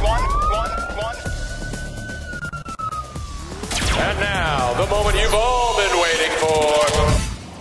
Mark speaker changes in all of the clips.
Speaker 1: And now, the moment you've all been waiting for.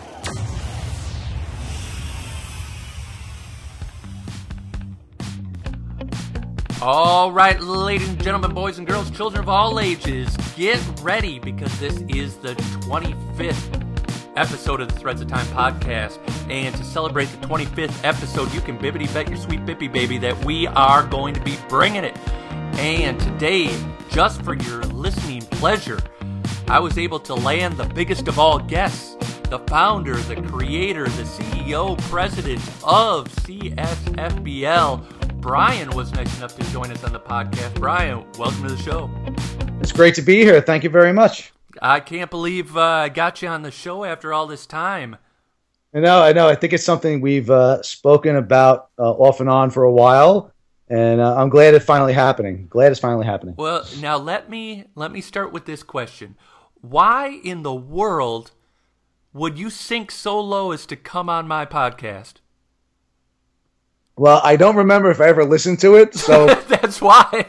Speaker 2: All right, ladies and gentlemen, boys and girls, children of all ages, get ready because this is the 25th episode of the Threads of Time podcast. And to celebrate the 25th episode, you can bibbity bet your sweet bippy baby that we are going to be bringing it. And today, just for your listening pleasure, I was able to land the biggest of all guests, the founder, the creator, the CEO, president of CSFBL. Brian was nice enough to join us on the podcast. Brian, welcome to the show.
Speaker 3: It's great to be here. Thank you very much.
Speaker 2: I can't believe I got you on the show after all this time.
Speaker 3: I know. I think it's something we've spoken about off and on for a while, and I'm glad it's finally happening.
Speaker 2: Well, now let me start with this question. Why in the world would you sink so low as to come on my podcast?
Speaker 3: Well, I don't remember if I ever listened to it, so
Speaker 2: that's why.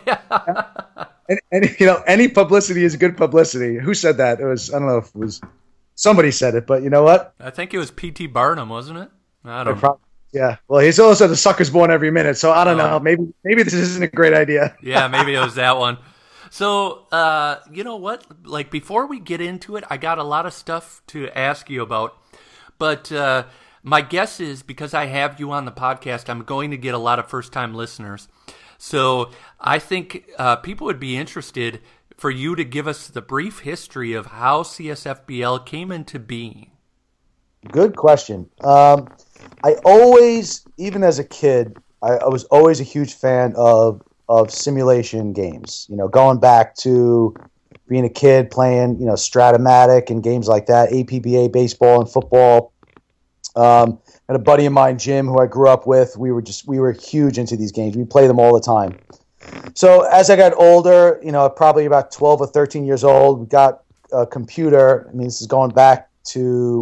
Speaker 3: Any publicity is good publicity. Who said that? I don't know if it was somebody said it, but you know what?
Speaker 2: I think it was P.T. Barnum, wasn't it? I don't know.
Speaker 3: Yeah. Well, he's also the sucker's born every minute, so I don't know. Maybe this isn't a great idea.
Speaker 2: Yeah, maybe it was that one. So, you know what? Like, before we get into it, I got a lot of stuff to ask you about, but my guess is because I have you on the podcast, I'm going to get a lot of first-time listeners. So I think people would be interested for you to give us the brief history of how CSFBL came into being.
Speaker 3: Good question. I always, even as a kid, I was always a huge fan of simulation games. You know, going back to being a kid playing, Stratomatic and games like that, APBA, baseball and football. And a buddy of mine, Jim, who I grew up with, we were huge into these games. We play them all the time. So as I got older, probably about 12 or 13 years old, we got a computer. I mean, this is going back to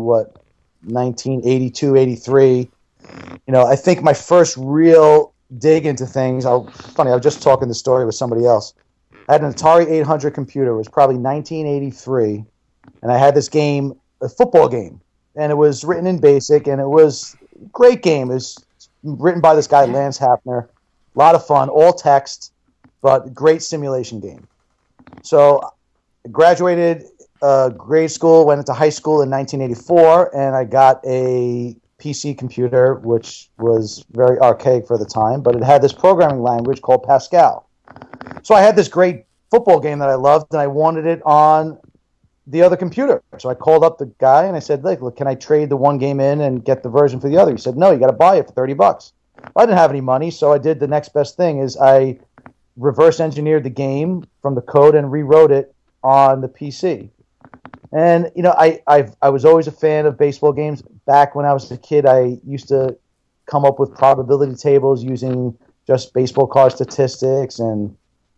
Speaker 3: 1982, 83. I think my first real dig into things. Funny, I was just talking the story with somebody else. I had an Atari 800 computer. It was probably 1983, and I had this game, a football game. And it was written in BASIC, and it was a great game. It was written by this guy, Lance Hafner. A lot of fun, all text, but great simulation game. So I graduated grade school, went into high school in 1984, and I got a PC computer, which was very archaic for the time, but it had this programming language called Pascal. So I had this great football game that I loved, and I wanted it on the other computer. So I called up the guy and I said, look, can I trade the one game in and get the version for the other? He said, no, you got to buy it for $30. I didn't have any money, so I did the next best thing is I reverse engineered the game from the code and rewrote it on the PC. And, I was always a fan of baseball games. Back when I was a kid, I used to come up with probability tables using just baseball card statistics and,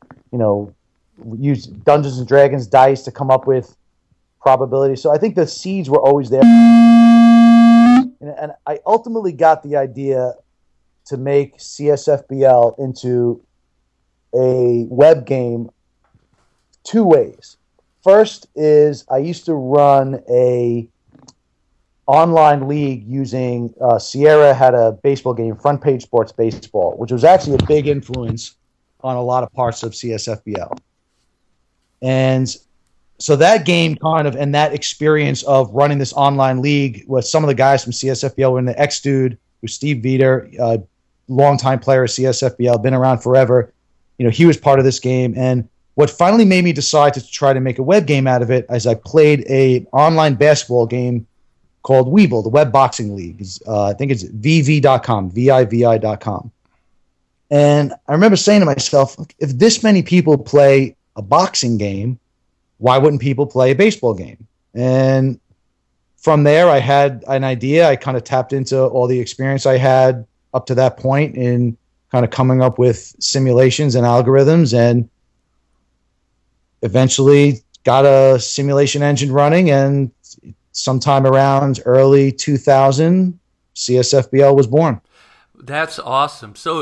Speaker 3: use Dungeons and Dragons dice to come up with probability. So I think the seeds were always there. And I ultimately got the idea to make CSFBL into a web game two ways. First is I used to run a online league using Sierra had a baseball game, Front Page Sports Baseball, which was actually a big influence on a lot of parts of CSFBL. And so that game and that experience of running this online league with some of the guys from CSFBL, and the ex-dude, who's Steve Veter, longtime player of CSFBL, been around forever. He was part of this game. And what finally made me decide to try to make a web game out of it is I played a online basketball game called Weeble, the Web Boxing League. I think it's VV.com, VIVI.com. And I remember saying to myself, if this many people play a boxing game, why wouldn't people play a baseball game? And from there, I had an idea. I kind of tapped into all the experience I had up to that point in kind of coming up with simulations and algorithms, and eventually got a simulation engine running. And sometime around early 2000, CSFBL was born.
Speaker 2: That's awesome. So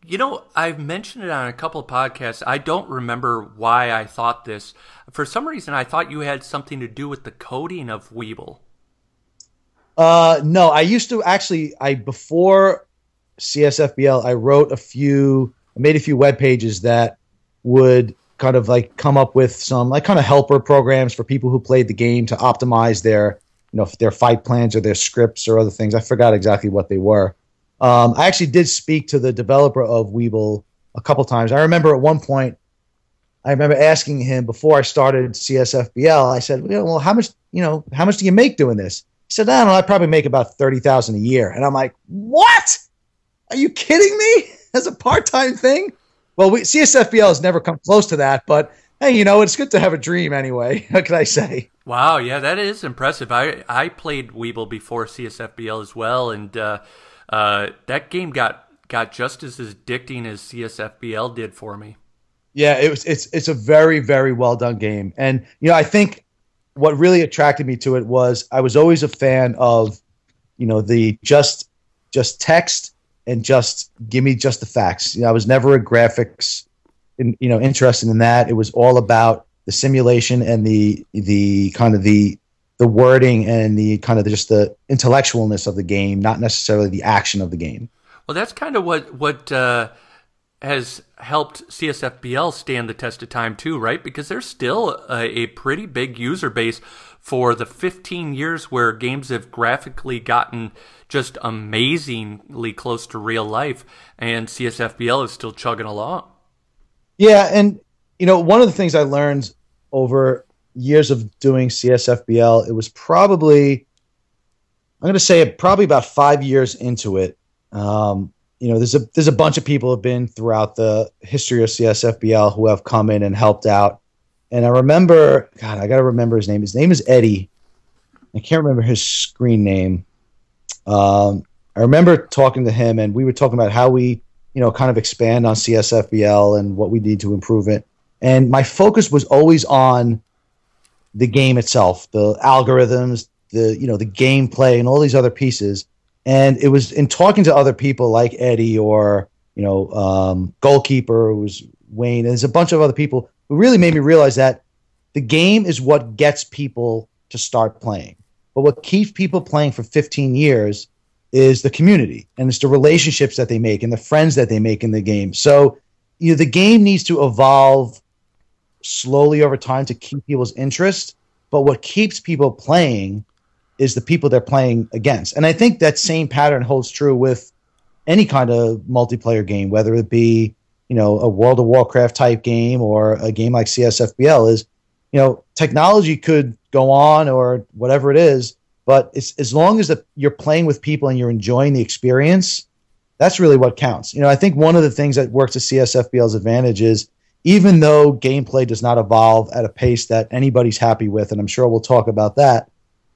Speaker 2: I've mentioned it on a couple of podcasts. I don't remember why I thought this. For some reason, I thought you had something to do with the coding of Weeble.
Speaker 3: No, I used to actually. Before CSFBL, I made a few web pages that would kind of like come up with some like kind of helper programs for people who played the game to optimize their fight plans or their scripts or other things. I forgot exactly what they were. I actually did speak to the developer of Weeble a couple times. I remember at one point, I remember asking him before I started CSFBL. I said, "Well, how much do you make doing this?" He said, "I don't know. I probably make about $30,000 a year." And I'm like, "What? Are you kidding me? As a part-time thing?" Well, CSFBL has never come close to that, but hey, it's good to have a dream anyway. What can I say?
Speaker 2: Wow, yeah, that is impressive. I played Weeble before CSFBL as well, and that game got just as addicting as CSFBL did for me.
Speaker 3: Yeah, it's a very, very well done game. And I think what really attracted me to it was I was always a fan of the just text and just give me just the facts. I was never a graphics interested in that. It was all about the simulation and the kind of the wording and the kind of just the intellectualness of the game, not necessarily the action of the game.
Speaker 2: Well, that's kind of what has helped CSFBL stand the test of time too, right? Because there's still a pretty big user base for the 15 years where games have graphically gotten just amazingly close to real life, and CSFBL is still chugging along.
Speaker 3: Yeah, and one of the things I learned over years of doing CSFBL, it was probably about 5 years into it. There's a bunch of people who have been throughout the history of CSFBL who have come in and helped out. And I remember, God, I got to remember his name. His name is Eddie. I can't remember his screen name. I remember talking to him, and we were talking about how we, kind of expand on CSFBL and what we need to improve it. And my focus was always on the game itself, the algorithms, the gameplay, and all these other pieces. And it was in talking to other people like Eddie or Goalkeeper, who was Wayne, and there's a bunch of other people who really made me realize that the game is what gets people to start playing. But what keeps people playing for 15 years is the community, and it's the relationships that they make and the friends that they make in the game. So the game needs to evolve slowly over time to keep people's interest, but what keeps people playing is the people they're playing against. And I think that same pattern holds true with any kind of multiplayer game, whether it be a World of Warcraft type game or a game like CSFBL. Is technology could go on or whatever it is, but it's as long as you're playing with people and you're enjoying the experience, that's really what counts. I think one of the things that works to CSFBL's advantage is, even though gameplay does not evolve at a pace that anybody's happy with, and I'm sure we'll talk about that,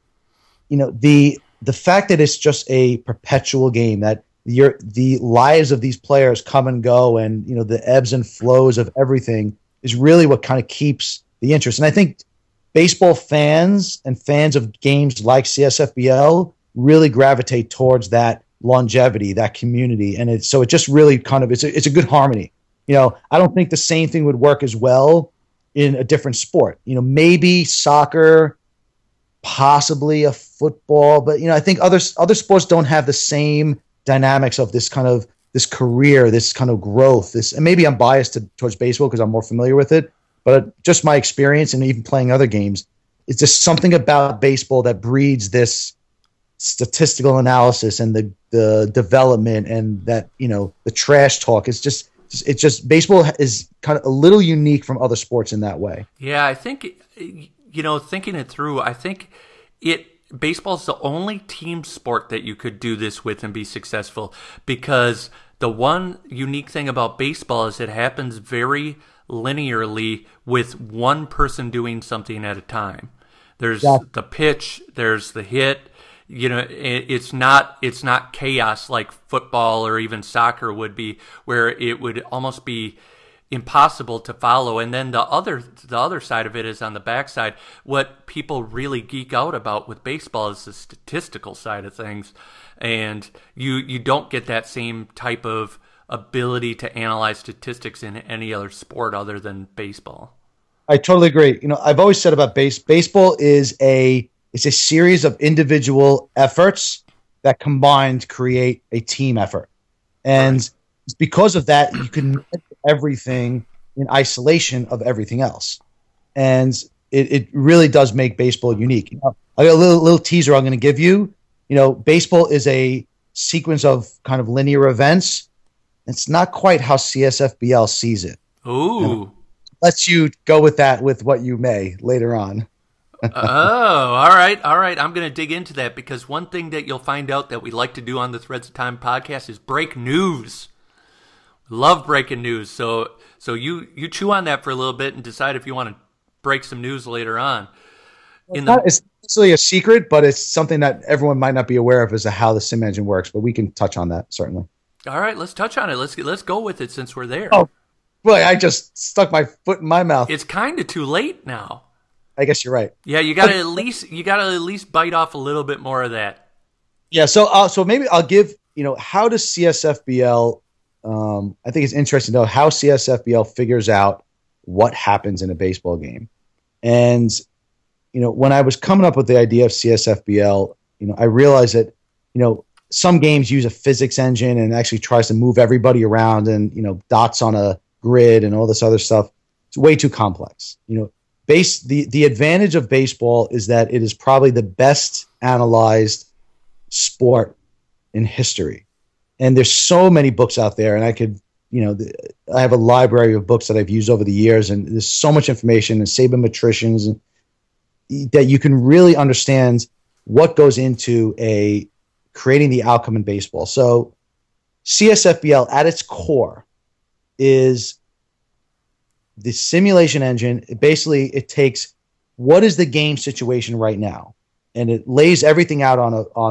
Speaker 3: the fact that it's just a perpetual game, that the lives of these players come and go, and the ebbs and flows of everything is really what kind of keeps the interest. And I think baseball fans and fans of games like CSFBL really gravitate towards that longevity, that community, and it just really kind of it's a good harmony. I don't think the same thing would work as well in a different sport. Maybe soccer, possibly a football, but I think other sports don't have the same dynamics of this kind of this career, this kind of growth. And maybe I'm biased towards baseball because I'm more familiar with it, but just my experience and even playing other games, it's just something about baseball that breeds this statistical analysis and the development and that the trash talk. It's just baseball is kind of a little unique from other sports in that way.
Speaker 2: Yeah, I think thinking it through, I think baseball's the only team sport that you could do this with and be successful, because the one unique thing about baseball is it happens very linearly with one person doing something at a time. There's the pitch, there's the hit. It's not chaos like football or even soccer would be, where it would almost be impossible to follow. And then the other side of it is on the backside. What people really geek out about with baseball is the statistical side of things, and you don't get that same type of ability to analyze statistics in any other sport other than baseball.
Speaker 3: I totally agree. I've always said about baseball is it's a series of individual efforts that combined create a team effort. And because of that, you can measure everything in isolation of everything else. And it really does make baseball unique. I got a little teaser I'm going to give you. Baseball is a sequence of kind of linear events. It's not quite how CSFBL sees it.
Speaker 2: Ooh.
Speaker 3: Lets you go with that with what you may later on.
Speaker 2: Oh, all right. I'm going to dig into that because one thing that you'll find out that we like to do on the Threads of Time podcast is break news. We love breaking news. So you chew on that for a little bit and decide if you want to break some news later on.
Speaker 3: It's not necessarily a secret, but it's something that everyone might not be aware of as to how the sim engine works. But we can touch on that certainly.
Speaker 2: All right, let's touch on it. Let's go with it since we're there.
Speaker 3: Oh, boy, I just stuck my foot in my mouth.
Speaker 2: It's kind of too late now.
Speaker 3: I guess you're right.
Speaker 2: Yeah, you got to at least bite off a little bit more of that.
Speaker 3: Yeah, so maybe I'll give how does CSFBL. I think it's interesting to know how CSFBL figures out what happens in a baseball game, and when I was coming up with the idea of CSFBL, I realized that some games use a physics engine and actually tries to move everybody around and dots on a grid and all this other stuff. It's way too complex. The advantage of baseball is that it is probably the best analyzed sport in history. And there's so many books out there, and I have a library of books that I've used over the years, and there's so much information and sabermetricians that you can really understand what goes into creating the outcome in baseball. So CSFBL at its core is the simulation engine. It takes what is the game situation right now, and it lays everything out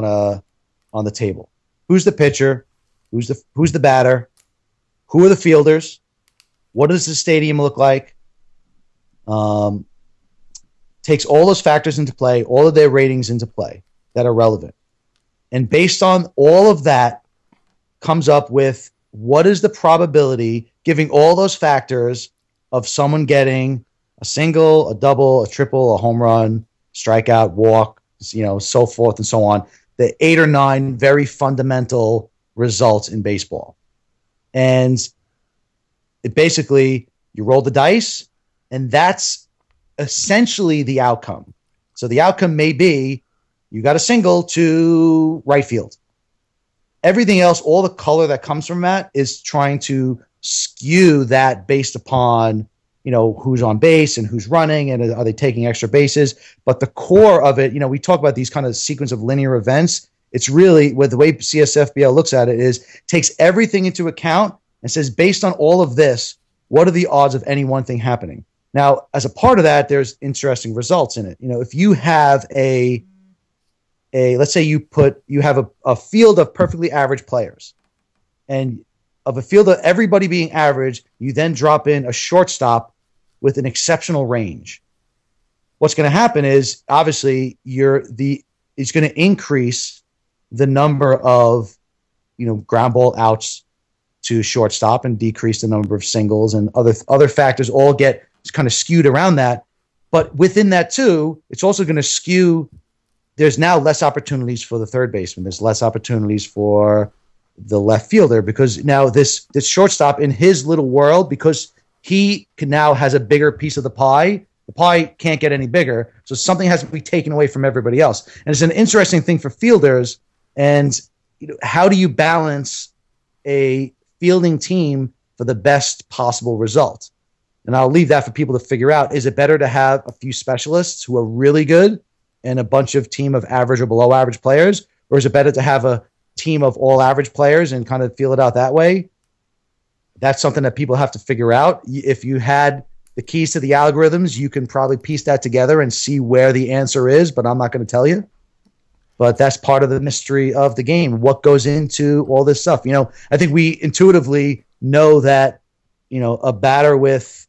Speaker 3: on the table. Who's the pitcher? Who's the batter? Who are the fielders? What does the stadium look like? Takes all those factors into play, all of their ratings into play that are relevant. And based on all of that, comes up with what is the probability, giving all those factors, of someone getting a single, a double, a triple, a home run, strikeout, walk, so forth and so on. The 8 or 9 very fundamental results in baseball. And it basically, you roll the dice, and that's essentially the outcome. So the outcome may be you got a single to right field. Everything else, all the color that comes from that is trying to skew that based upon who's on base and who's running and are they taking extra bases. But the core of it, we talk about these kind of sequence of linear events. It's really, with the way CSFBL looks at it, is takes everything into account and says, based on all of this, what are the odds of any one thing happening? Now, as a part of that, there's interesting results in it. If you have let's say you have a field of perfectly average players, and of a field of everybody being average, you then drop in a shortstop with an exceptional range. What's going to happen is, obviously, it's going to increase the number of ground ball outs to shortstop and decrease the number of singles, and other factors all get kind of skewed around that. But within that too, it's also going to skew. There's now less opportunities for the third baseman. There's less opportunities for the left fielder, because now this shortstop in his little world, because he now has a bigger piece of the pie can't get any bigger. So something has to be taken away from everybody else. And it's an interesting thing for fielders. And how do you balance a fielding team for the best possible result? And I'll leave that for people to figure out. Is it better to have a few specialists who are really good and a bunch of team of average or below average players? Or is it better to have a team of all average players and kind of feel it out that way? That's something that people have to figure out. If you had the keys to the algorithms, you can probably piece that together and see where the answer is, but I'm not going to tell you. But that's part of the mystery of the game. What goes into all this stuff? I think we intuitively know that, a batter with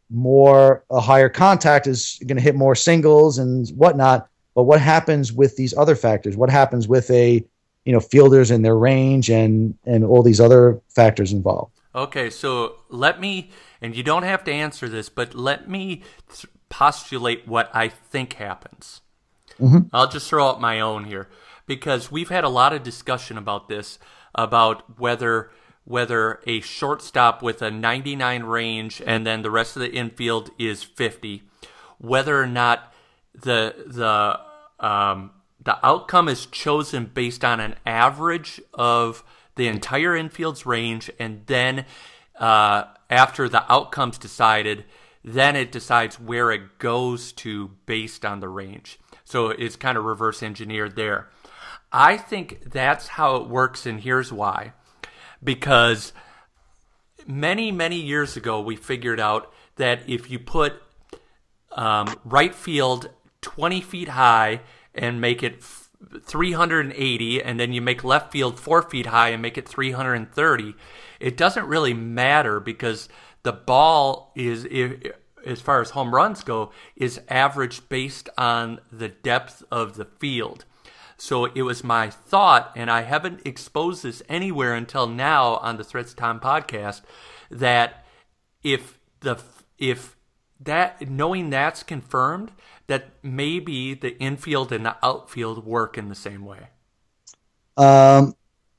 Speaker 3: a higher contact is going to hit more singles and whatnot. But what happens with these other factors? What happens with fielders and their range and all these other factors involved?
Speaker 2: Okay, so let me, and you don't have to answer this, but let me postulate what I think happens.
Speaker 3: Mm-hmm.
Speaker 2: I'll just throw out my own here because we've had a lot of discussion about this, about whether a shortstop with a 99 range and then the rest of the infield is 50, whether or not the outcome is chosen based on an average of the entire infield's range, and then after the outcome's decided, then it decides where it goes to based on the range. So it's kind of reverse engineered there. I think that's how it works, and here's why. Because many, many years ago, we figured out that if you put right field 20 feet high and make it 380, and then you make left field 4 feet high and make it 330, it doesn't really matter because the ball is, as far as home runs go, is averaged based on the depth of the field. So it was my thought, and I haven't exposed this anywhere until now on the Threads of Time podcast, that if that, knowing that's confirmed, that maybe the infield and the outfield work in the same way.
Speaker 3: I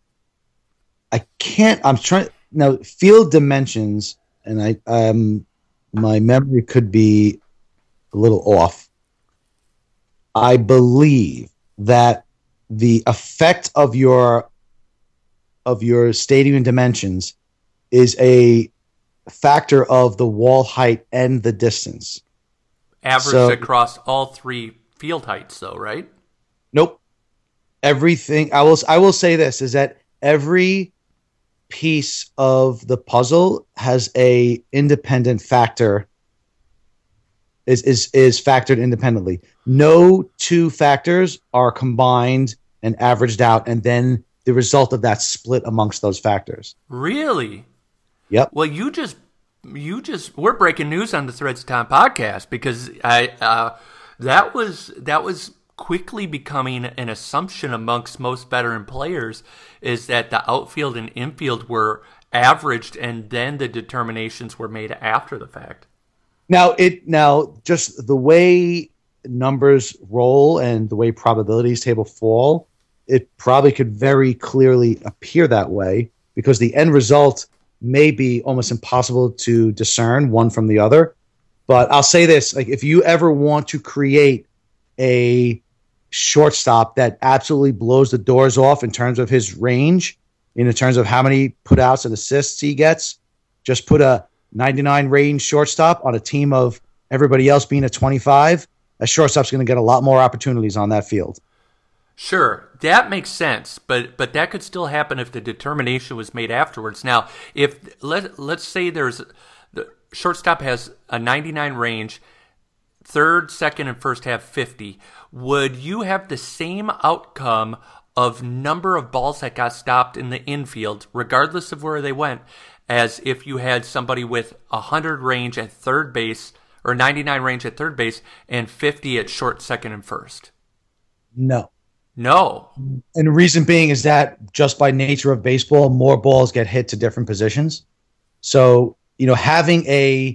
Speaker 3: can't. I'm trying now. Field dimensions, and my memory could be a little off. I believe that the effect of your stadium dimensions is a factor of the wall height and the distance.
Speaker 2: Averaged across all three field heights, though, right?
Speaker 3: Nope. Everything. I will say this is that every piece of the puzzle has a independent factor. Is factored independently. No two factors are combined and averaged out, and then the result of that split amongst those factors.
Speaker 2: Really?
Speaker 3: Yep.
Speaker 2: Well, you just we're breaking news on the Threads of Time podcast, because that was quickly becoming an assumption amongst most veteran players, is that the outfield and infield were averaged and then the determinations were made after the fact.
Speaker 3: Now just the way numbers roll and the way probabilities table fall, it probably could very clearly appear that way, because the end result may be almost impossible to discern one from the other. But I'll say this, like, if you ever want to create a shortstop that absolutely blows the doors off in terms of his range, in terms of how many putouts and assists he gets, just put a 99 range shortstop on a team of everybody else being a 25. A shortstop's going to get a lot more opportunities on that field.
Speaker 2: Sure, that makes sense, but that could still happen if the determination was made afterwards. Now, if let's say the shortstop has a 99 range, third, second, and first have 50, would you have the same outcome of number of balls that got stopped in the infield, regardless of where they went, as if you had somebody with 100 range at third base, or 99 range at third base, and 50 at short, second, and first?
Speaker 3: No.
Speaker 2: And
Speaker 3: the reason being is that just by nature of baseball, more balls get hit to different positions. So, having a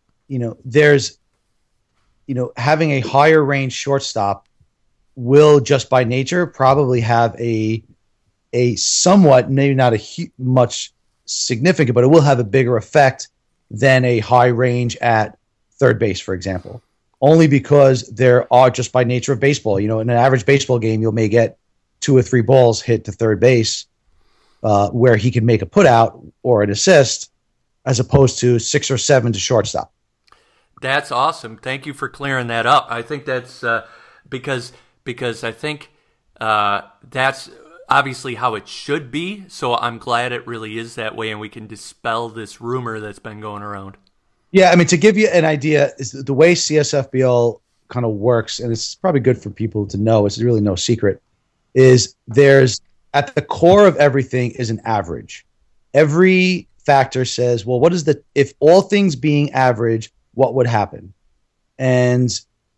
Speaker 3: higher range shortstop will just by nature probably have a somewhat, maybe not much significant, but it will have a bigger effect than a high range at third base, for example. Only because there are, just by nature of baseball, in an average baseball game, you may get 2 or 3 balls hit to third base where he can make a putout or an assist, as opposed to 6 or 7 to shortstop.
Speaker 2: That's awesome. Thank you for clearing that up. I think that's because I think that's obviously how it should be. So I'm glad it really is that way, and we can dispel this rumor that's been going around.
Speaker 3: Yeah, I mean, to give you an idea, is the way CSFBL kind of works, and it's probably good for people to know, it's really no secret, is there's, at the core of everything is an average. Every factor says, well, if all things being average, what would happen? And,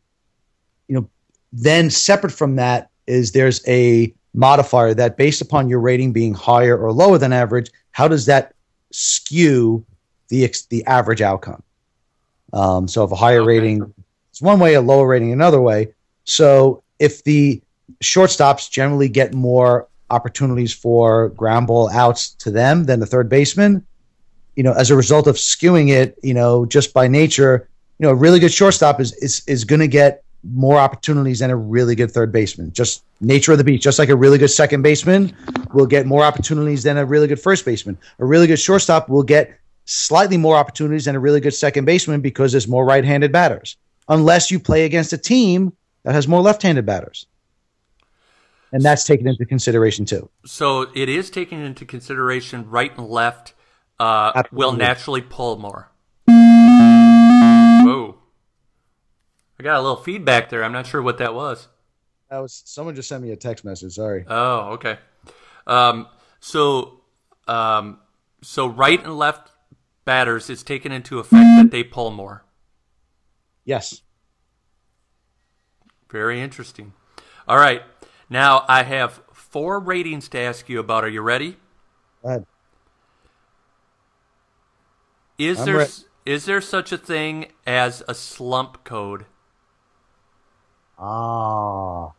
Speaker 3: then separate from that is there's a modifier that, based upon your rating being higher or lower than average, how does that skew the average outcome. So if a higher rating is one way, a lower rating another way. So if the shortstops generally get more opportunities for ground ball outs to them than the third baseman, as a result of skewing it, just by nature, a really good shortstop is going to get more opportunities than a really good third baseman. Just nature of the beast. Just like a really good second baseman will get more opportunities than a really good first baseman. A really good shortstop will get slightly more opportunities than a really good second baseman because there's more right-handed batters. Unless you play against a team that has more left-handed batters. And that's taken into consideration too.
Speaker 2: So it is taken into consideration right and left will naturally pull more. Whoa. I got a little feedback there. I'm not sure what that was.
Speaker 3: That was someone just sent me a text message. Sorry.
Speaker 2: Oh, okay. So right and left batters, it's taken into effect that they pull more.
Speaker 3: Yes.
Speaker 2: Very interesting. All right. Now I have 4 ratings to ask you about. Are you ready?
Speaker 3: Go ahead.
Speaker 2: Is there such a thing as a slump code?
Speaker 3: I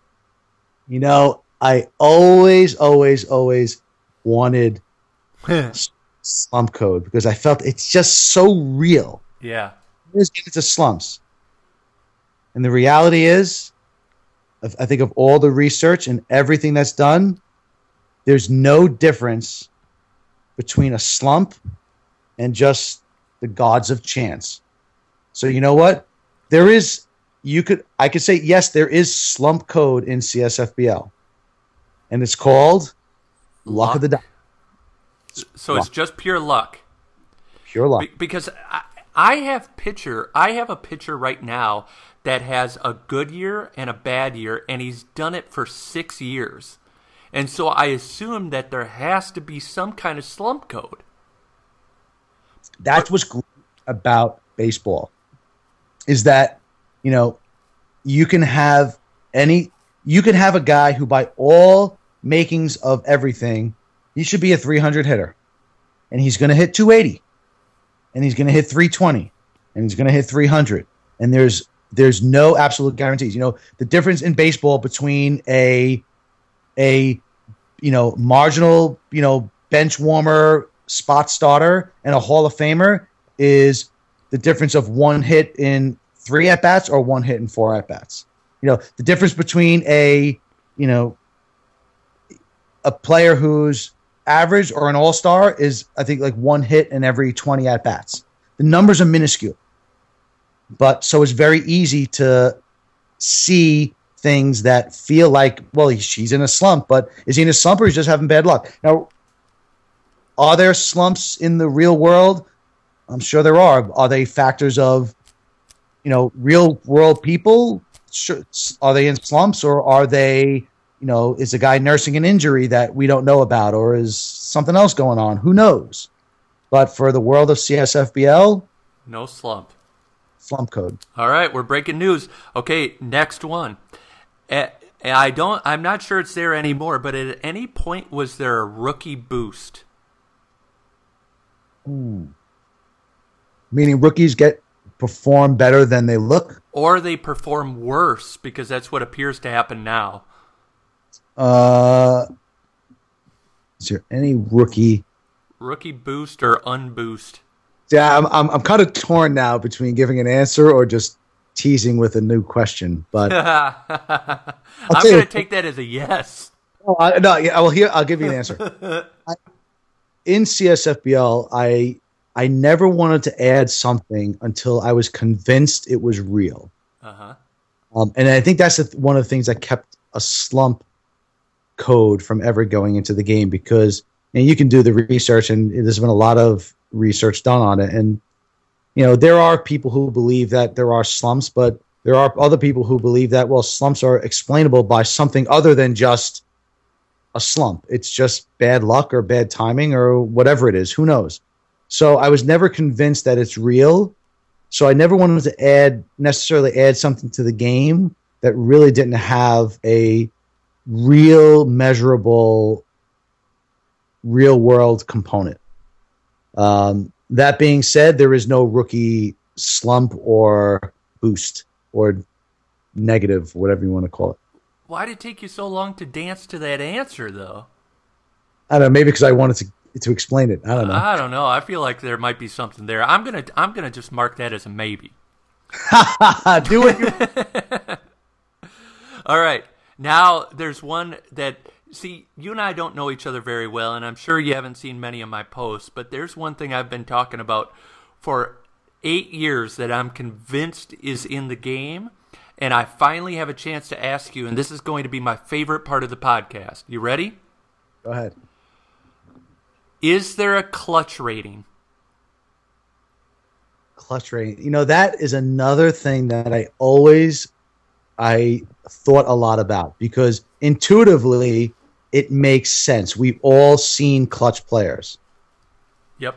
Speaker 3: always wanted slump code because I felt it's just so real.
Speaker 2: Yeah.
Speaker 3: Let's get into slumps. And the reality is, I think of all the research and everything that's done, there's no difference between a slump and just the gods of chance. So you know what? I could say, yes, there is slump code in CSFBL. And it's called luck of the die.
Speaker 2: So luck. It's just pure luck.
Speaker 3: Pure luck.
Speaker 2: Because I have a pitcher right now that has a good year and a bad year, and he's done it for 6 years. And so I assume that there has to be some kind of slump code.
Speaker 3: That's what's great about baseball, is that, you can have a guy who, by all makings of everything, he should be a 300 hitter, and he's going to hit 280, and he's going to hit 320, and he's going to hit 300, and there's no absolute guarantees. The difference in baseball between a marginal, bench warmer spot starter and a Hall of Famer is the difference of one hit in 3 at-bats or one hit in 4 at-bats. The difference between a player who's average or an all-star is, I think, like one hit in every 20 at-bats. The numbers are minuscule. But so it's very easy to see things that feel like, well, she's in a slump, but is he in a slump or he's just having bad luck? Now, are there slumps in the real world? I'm sure there are. Are they factors of, real world people? Sure. Are they in slumps, or are they, is a guy nursing an injury that we don't know about, or is something else going on? Who knows? But for the world of CSFBL,
Speaker 2: no slump.
Speaker 3: Slump code.
Speaker 2: All right, we're breaking news. Okay, next one. I'm not sure it's there anymore, but at any point was there a rookie boost?
Speaker 3: Meaning rookies perform better than they look?
Speaker 2: Or they perform worse, because that's what appears to happen now.
Speaker 3: Is there any rookie
Speaker 2: boost or unboost?
Speaker 3: Yeah, I'm kind of torn now between giving an answer or just teasing with a new question. But
Speaker 2: I'm going to take that as a yes.
Speaker 3: I'll give you an answer. In CSFBL, I never wanted to add something until I was convinced it was real.
Speaker 2: Uh-huh.
Speaker 3: And I think that's one of the things that kept a slump code from ever going into the game, because you can do the research, and there's been a lot of research done on it. And, there are people who believe that there are slumps, but there are other people who believe that, well, slumps are explainable by something other than just a slump. It's just bad luck or bad timing or whatever it is. Who knows? So I was never convinced that it's real. So I never wanted to necessarily add something to the game that really didn't have a real, measurable, real world component. That being said, there is no rookie slump or boost or negative, whatever you want to call it.
Speaker 2: Why did it take you so long to dance to that answer, though?
Speaker 3: I don't know. Maybe because I wanted to explain it. I don't know.
Speaker 2: I don't know. I feel like there might be something there. I'm gonna just mark that as a maybe.
Speaker 3: Do it.
Speaker 2: All right. Now there's one that, see, you and I don't know each other very well, and I'm sure you haven't seen many of my posts, but there's one thing I've been talking about for 8 years that I'm convinced is in the game, and I finally have a chance to ask you, and this is going to be my favorite part of the podcast. You ready?
Speaker 3: Go ahead.
Speaker 2: Is there a clutch rating?
Speaker 3: Clutch rating. You know, that is another thing that I thought a lot about, because intuitively it makes sense. We've all seen clutch players.
Speaker 2: Yep.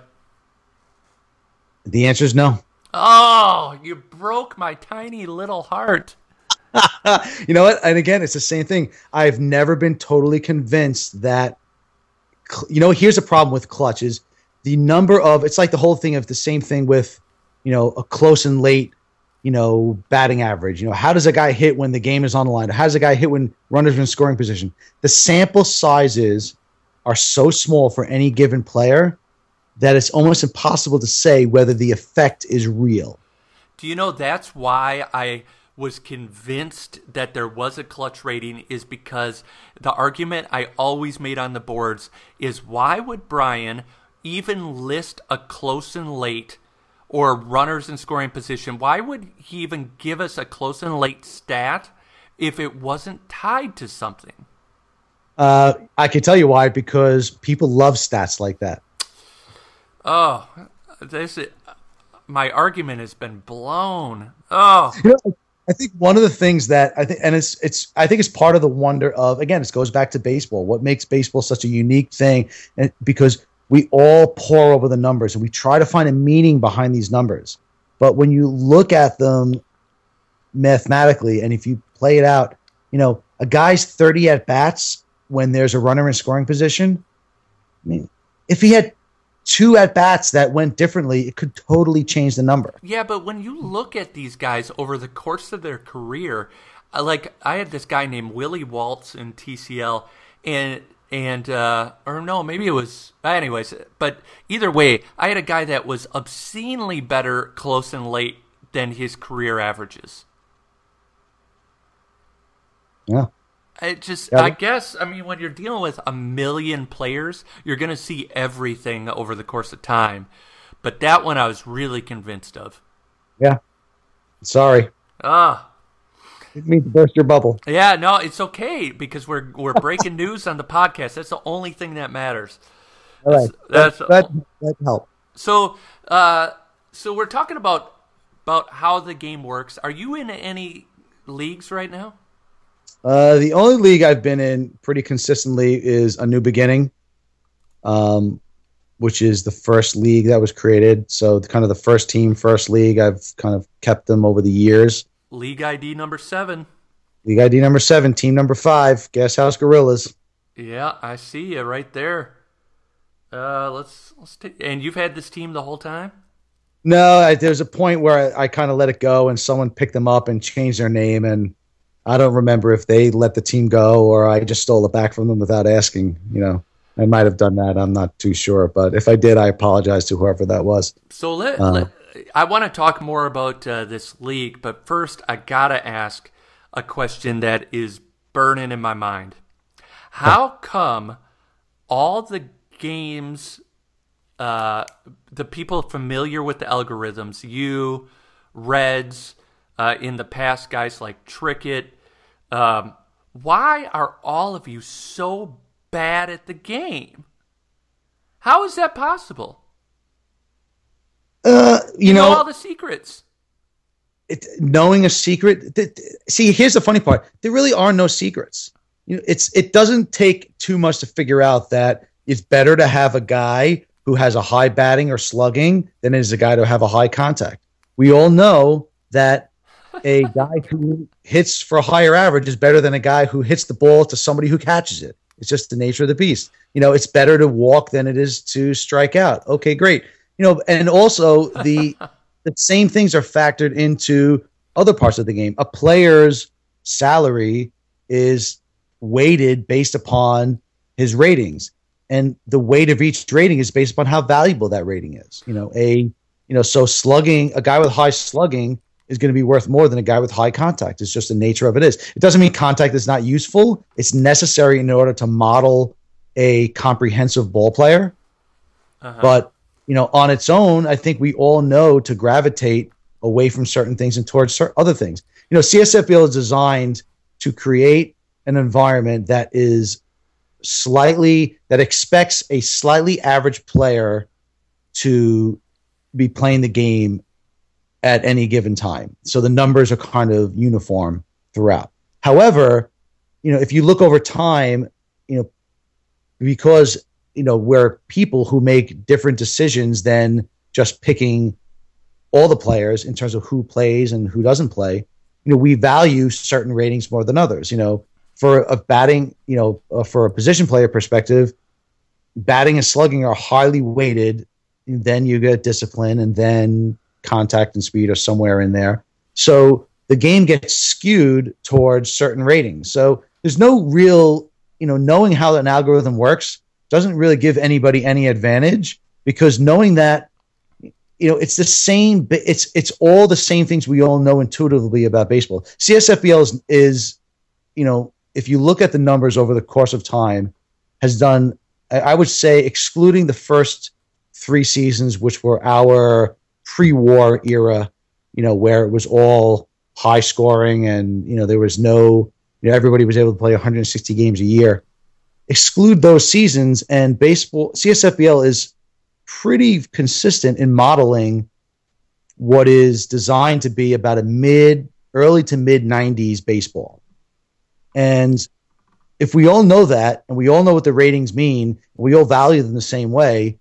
Speaker 3: The answer is no.
Speaker 2: Oh, you broke my tiny little heart.
Speaker 3: You know what? And again, it's the same thing. I've never been totally convinced that, here's a problem with clutch is the number of, it's like the whole thing of the same thing with, a close and late, batting average. How does a guy hit when the game is on the line? How does a guy hit when runners are in scoring position? The sample sizes are so small for any given player that it's almost impossible to say whether the effect is real.
Speaker 2: Do you know that's why I was convinced that there was a clutch rating, is because the argument I always made on the boards is, why would Brian even list a close and late or runners in scoring position? Why would he even give us a close and late stat if it wasn't tied to something?
Speaker 3: I can tell you why, because people love stats like that.
Speaker 2: Oh, my argument has been blown. Oh,
Speaker 3: I think one of the things that I think it's part of the wonder of, again, it goes back to baseball. What makes baseball such a unique thing, and because we all pore over the numbers and we try to find a meaning behind these numbers. But when you look at them mathematically, and if you play it out, a guy's 30 at bats when there's a runner in scoring position. I mean, if he had 2 at bats that went differently, it could totally change the number.
Speaker 2: Yeah, but when you look at these guys over the course of their career, like I had this guy named Willie Waltz in TCL, or no, maybe it was, anyways, but either way, I had a guy that was obscenely better close and late than his career averages.
Speaker 3: Yeah.
Speaker 2: I guess, when you're dealing with a million players, you're going to see everything over the course of time. But that one I was really convinced of.
Speaker 3: Yeah. Sorry. Didn't mean to burst your bubble.
Speaker 2: Yeah, no, it's okay, because we're breaking news on the podcast. That's the only thing that matters.
Speaker 3: All right. That helped.
Speaker 2: So we're talking about how the game works. Are you in any leagues right now?
Speaker 3: The only league I've been in pretty consistently is A New Beginning, which is the first league that was created. So kind of the first team, first league. I've kind of kept them over the years.
Speaker 2: League ID number 7.
Speaker 3: League ID number 7, team number 5, Gas House Gorillas.
Speaker 2: Yeah, I see you right there. Let's take. And you've had this team the whole time?
Speaker 3: No, there's a point where I kind of let it go, and someone picked them up and changed their name, and I don't remember if they let the team go or I just stole it back from them without asking. I might have done that. I'm not too sure. But if I did, I apologize to whoever that was.
Speaker 2: So I want to talk more about this league. But first, I got to ask a question that is burning in my mind. How come all the games, the people familiar with the algorithms, you, Reds, in the past, guys like Trickett, why are all of you so bad at the game? How is that possible? You know all the secrets.
Speaker 3: Knowing a secret. See, here's the funny part. There really are no secrets. It doesn't take too much to figure out that it's better to have a guy who has a high batting or slugging than it is a guy to have a high contact. We all know that a guy who hits for a higher average is better than a guy who hits the ball to somebody who catches it. It's just the nature of the beast. It's better to walk than it is to strike out. Okay, great. And also the same things are factored into other parts of the game. A player's salary is weighted based upon his ratings, and the weight of each rating is based upon how valuable that rating is. So slugging, a guy with high slugging is going to be worth more than a guy with high contact. It's just the nature of it is. It doesn't mean contact is not useful. It's necessary in order to model a comprehensive ball player. But, on its own, I think we all know to gravitate away from certain things and towards other things. CSFBL is designed to create an environment that expects a slightly average player to be playing the game at any given time. So the numbers are kind of uniform throughout. However, if you look over time, because, we're people who make different decisions than just picking all the players in terms of who plays and who doesn't play, we value certain ratings more than others. For a batting, for a position player perspective, batting and slugging are highly weighted. Then you get discipline, and then contact and speed are somewhere in there. So the game gets skewed towards certain ratings. So there's no real, knowing how an algorithm works doesn't really give anybody any advantage, because knowing that, it's the same, it's all the same things we all know intuitively about baseball. CSFBL is, if you look at the numbers over the course of time, has done, I would say, excluding the first 3 seasons, which were our pre-war era, where it was all high scoring and, there was no, everybody was able to play 160 games a year. Exclude those seasons, and CSFBL is pretty consistent in modeling what is designed to be about a early to mid 90s baseball. And if we all know that, and we all know what the ratings mean, we all value them the same way,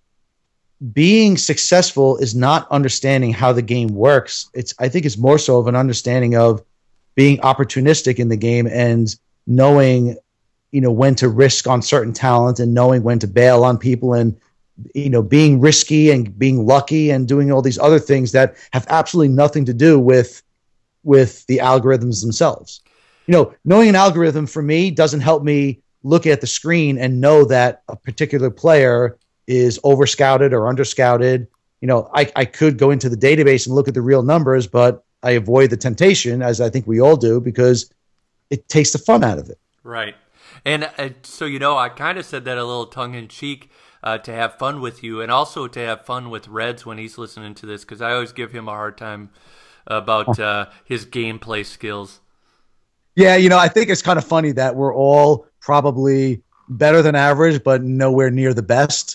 Speaker 3: being successful is not understanding how the game works. I think it's more so of an understanding of being opportunistic in the game and knowing, when to risk on certain talent and knowing when to bail on people, and, being risky and being lucky and doing all these other things that have absolutely nothing to do with the algorithms themselves. Knowing an algorithm for me doesn't help me look at the screen and know that a particular player is over scouted or under scouted. I could go into the database and look at the real numbers, but I avoid the temptation, as I think we all do, because it takes the fun out of it.
Speaker 2: Right. And so, I kind of said that a little tongue in cheek to have fun with you, and also to have fun with Reds when he's listening to this, because I always give him a hard time about his gameplay skills.
Speaker 3: Yeah, I think it's kind of funny that we're all probably better than average, but nowhere near the best.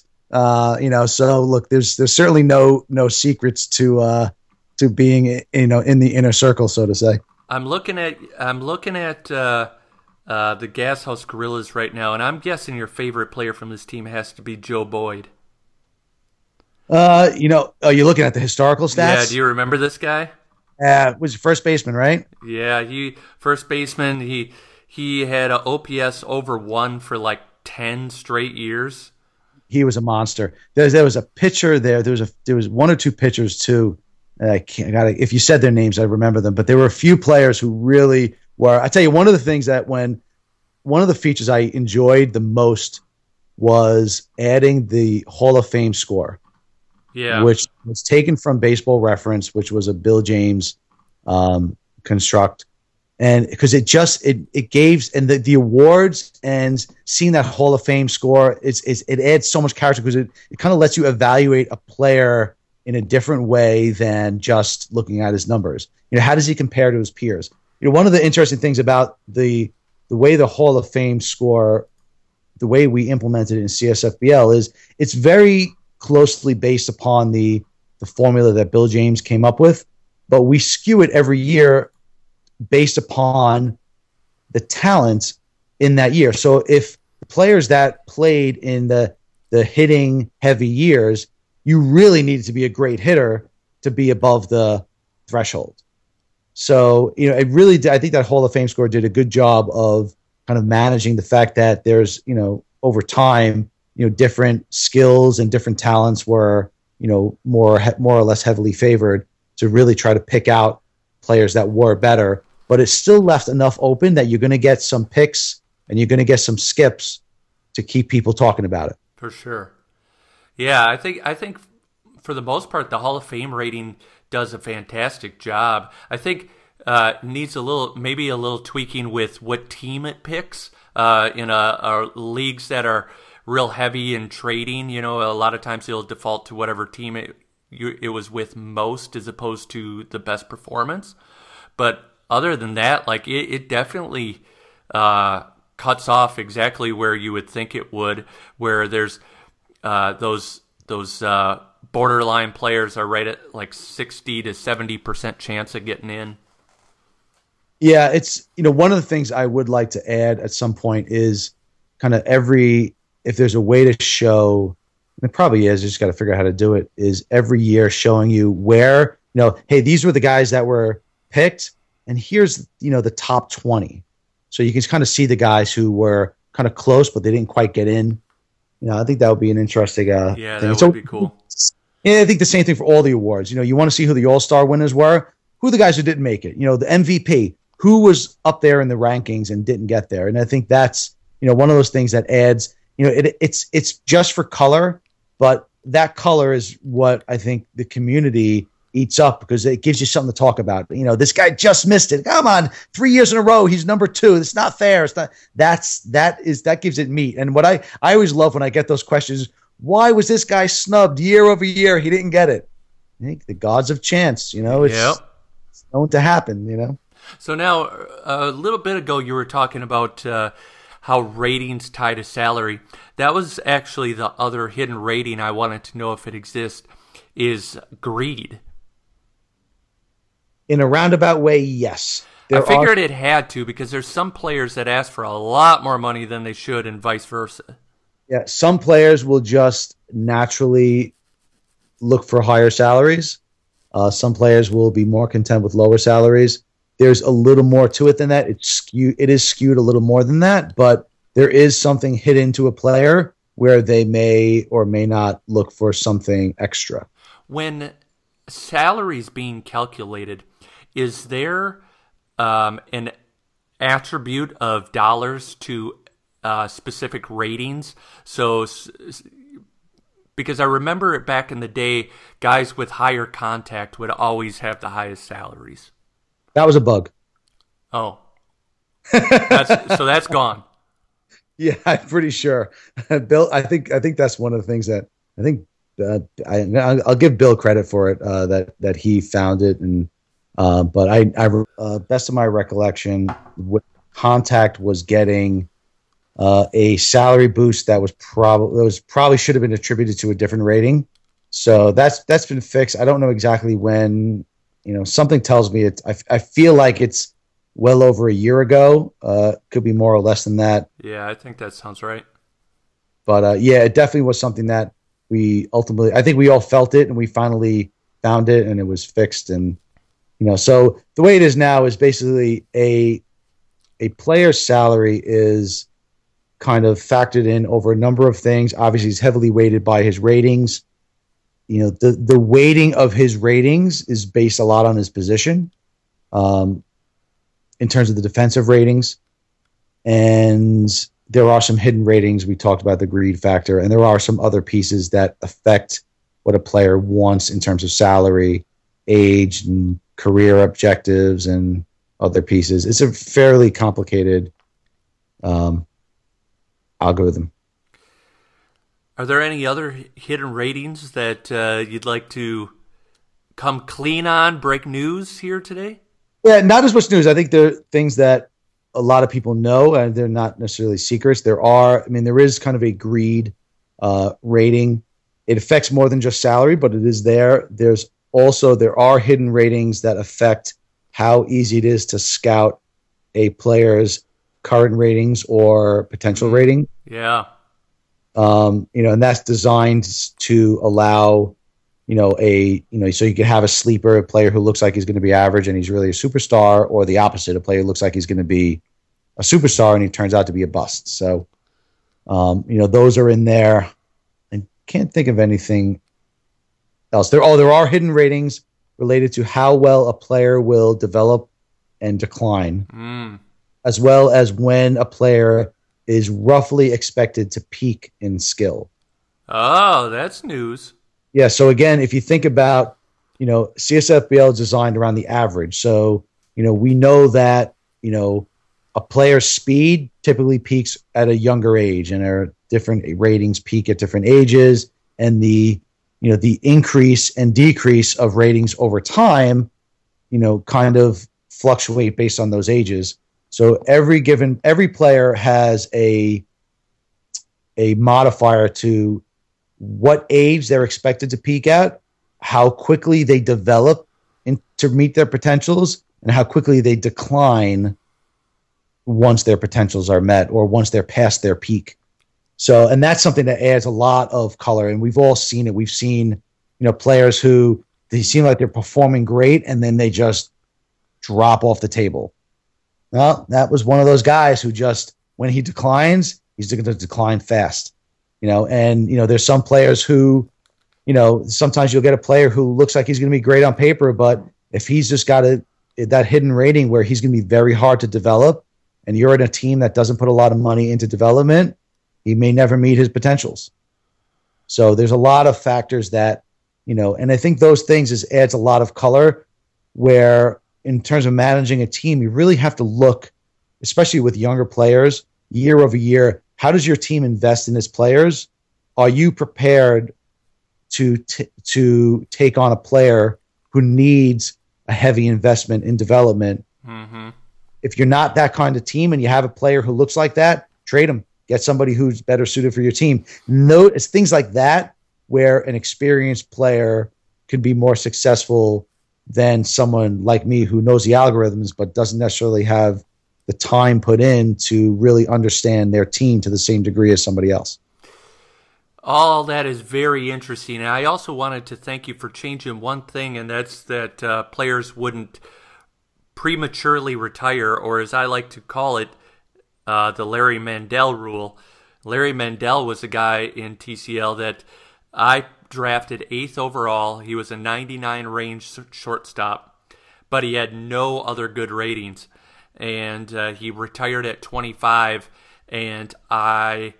Speaker 3: So look, there's certainly no secrets to being, in the inner circle, so to say.
Speaker 2: I'm looking at the Gas House Gorillas right now, and I'm guessing your favorite player from this team has to be Joe Boyd.
Speaker 3: Are you looking at the historical stats?
Speaker 2: Yeah, do you remember this guy?
Speaker 3: Was first baseman, right?
Speaker 2: Yeah, first baseman. He had an OPS over 1 for like 10 straight years.
Speaker 3: He was a monster. There was a pitcher there. There was 1 or 2 pitchers too. If you said their names, I remember them. But there were a few players who really were. I tell you, one of the features I enjoyed the most was adding the Hall of Fame score.
Speaker 2: Yeah,
Speaker 3: which was taken from Baseball Reference, which was a Bill James construct, and because it gave, and the awards and seeing that Hall of Fame score, it adds so much character, because it kind of lets you evaluate a player in a different way than just looking at his numbers. How does he compare to his peers? One of the interesting things about the way the Hall of Fame score, the way we implemented it in CSFBL, is it's very closely based upon the formula that Bill James came up with, but we skew it every year based upon the talent in that year. So if the players that played in the hitting heavy years, you really needed to be a great hitter to be above the threshold. So, it really did. I think that Hall of Fame score did a good job of kind of managing the fact that there's, over time, different skills and different talents were, more or less heavily favored to really try to pick out players that were better. But it still left enough open that you're going to get some picks and you're going to get some skips to keep people talking about it.
Speaker 2: For sure. Yeah, I think for the most part, the Hall of Fame rating does a fantastic job. I think needs maybe a little tweaking with what team it picks. In leagues that are real heavy in trading, a lot of times it'll default to whatever team it was with most as opposed to the best performance. But other than that, like it definitely cuts off exactly where you would think it would, where there's those borderline players are right at like 60 to 70% chance of getting in.
Speaker 3: Yeah, it's, one of the things I would like to add at some point is kind of if there's a way to show, and it probably is, you just got to figure out how to do it, is every year showing you where, hey, these were the guys that were picked, and here's, the top 20. So you can kind of see the guys who were kind of close, but they didn't quite get in. I think that would be an interesting thing.
Speaker 2: That would be cool.
Speaker 3: Yeah, I think the same thing for all the awards. You want to see who the All-Star winners were, who are the guys who didn't make it, the MVP, who was up there in the rankings and didn't get there. And I think that's, one of those things that adds, it's just for color, but that color is what I think the community eats up because it gives you something to talk about. This guy just missed it. Come on, 3 years in a row, he's number 2. It's not fair. It's not, that gives it meat. And what I always love when I get those questions, why was this guy snubbed year over year? He didn't get it. I think the gods of chance, it's known to happen,
Speaker 2: So now, a little bit ago, you were talking about how ratings tie to salary. That was actually the other hidden rating I wanted to know if it exists, is greed.
Speaker 3: In a roundabout way, yes.
Speaker 2: I figured it had to because there's some players that ask for a lot more money than they should and vice versa.
Speaker 3: Yeah, some players will just naturally look for higher salaries. Some players will be more content with lower salaries. There's a little more to it than that. It is skewed a little more than that, but there is something hidden to a player where they may or may not look for something extra.
Speaker 2: When salaries being calculated, is there an attribute of dollars to specific ratings? So, because I remember back in the day, guys with higher contact would always have the highest salaries.
Speaker 3: That was a bug.
Speaker 2: Oh, so that's gone.
Speaker 3: Yeah, I'm pretty sure. Bill, I think that's one of the things that I think I'll give Bill credit for it that he found it, and but I best of my recollection, contact was getting a salary boost that was probably should have been attributed to a different rating. So that's been fixed. I don't know exactly when. Something tells me I feel like it's well over a year ago. Could be more or less than that.
Speaker 2: Yeah, I think that sounds right.
Speaker 3: But yeah, it definitely was something that I think we all felt it, and we finally found it, and it was fixed. And so the way it is now is basically a player's salary is kind of factored in over a number of things. Obviously, he's heavily weighted by his ratings. The weighting of his ratings is based a lot on his position, in terms of the defensive ratings. And there are some hidden ratings. We talked about the greed factor, and there are some other pieces that affect what a player wants in terms of salary, age, and career objectives, and other pieces. It's a fairly complicated algorithm.
Speaker 2: Are there any other hidden ratings that you'd like to come clean on, break news here today?
Speaker 3: Yeah, not as much news. I think there are things that a lot of people know, and they're not necessarily secrets. There is kind of a greed rating. It affects more than just salary, but it is there. There are hidden ratings that affect how easy it is to scout a player's current ratings or potential rating.
Speaker 2: Yeah.
Speaker 3: And that's designed to allow, so you can have a sleeper, a player who looks like he's going to be average and he's really a superstar, or the opposite, a player who looks like he's going to be, a superstar and he turns out to be a bust. So, those are in there. I can't think of anything else. There are hidden ratings related to how well a player will develop and decline, as well as when a player is roughly expected to peak in skill.
Speaker 2: Oh, that's news.
Speaker 3: Yeah, so again, if you think about, CSFBL is designed around the average. So, we know that, a player's speed typically peaks at a younger age, and there are different ratings peak at different ages, and the increase and decrease of ratings over time, kind of fluctuate based on those ages. So every player has a modifier to what age they're expected to peak at, how quickly they develop to meet their potentials, and how quickly they decline once their potentials are met or once they're past their peak. So, and that's something that adds a lot of color, and we've all seen it. We've seen, players who they seem like they're performing great, and then they just drop off the table. Well, that was one of those guys who just, when he declines, he's going to decline fast. And there's some players who, sometimes you'll get a player who looks like he's going to be great on paper, but if he's just got that hidden rating where he's going to be very hard to develop, and you're in a team that doesn't put a lot of money into development, he may never meet his potentials. So there's a lot of factors that, and I think those things adds a lot of color, where in terms of managing a team, you really have to look, especially with younger players, year over year, how does your team invest in its players? Are you prepared to take on a player who needs a heavy investment in development?
Speaker 2: Mm-hmm.
Speaker 3: If you're not that kind of team and you have a player who looks like that, trade him. Get somebody who's better suited for your team. It's things like that where an experienced player could be more successful than someone like me who knows the algorithms but doesn't necessarily have the time put in to really understand their team to the same degree as somebody else.
Speaker 2: All that is very interesting. And I also wanted to thank you for changing one thing, and that's that players wouldn't prematurely retire, or as I like to call it, the Larry Mandel rule. Larry Mandel was a guy in TCL that I drafted 8th overall. He was a 99 range shortstop, but he had no other good ratings. And he retired at 25, and I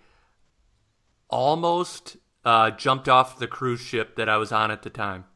Speaker 2: almost jumped off the cruise ship that I was on at the time.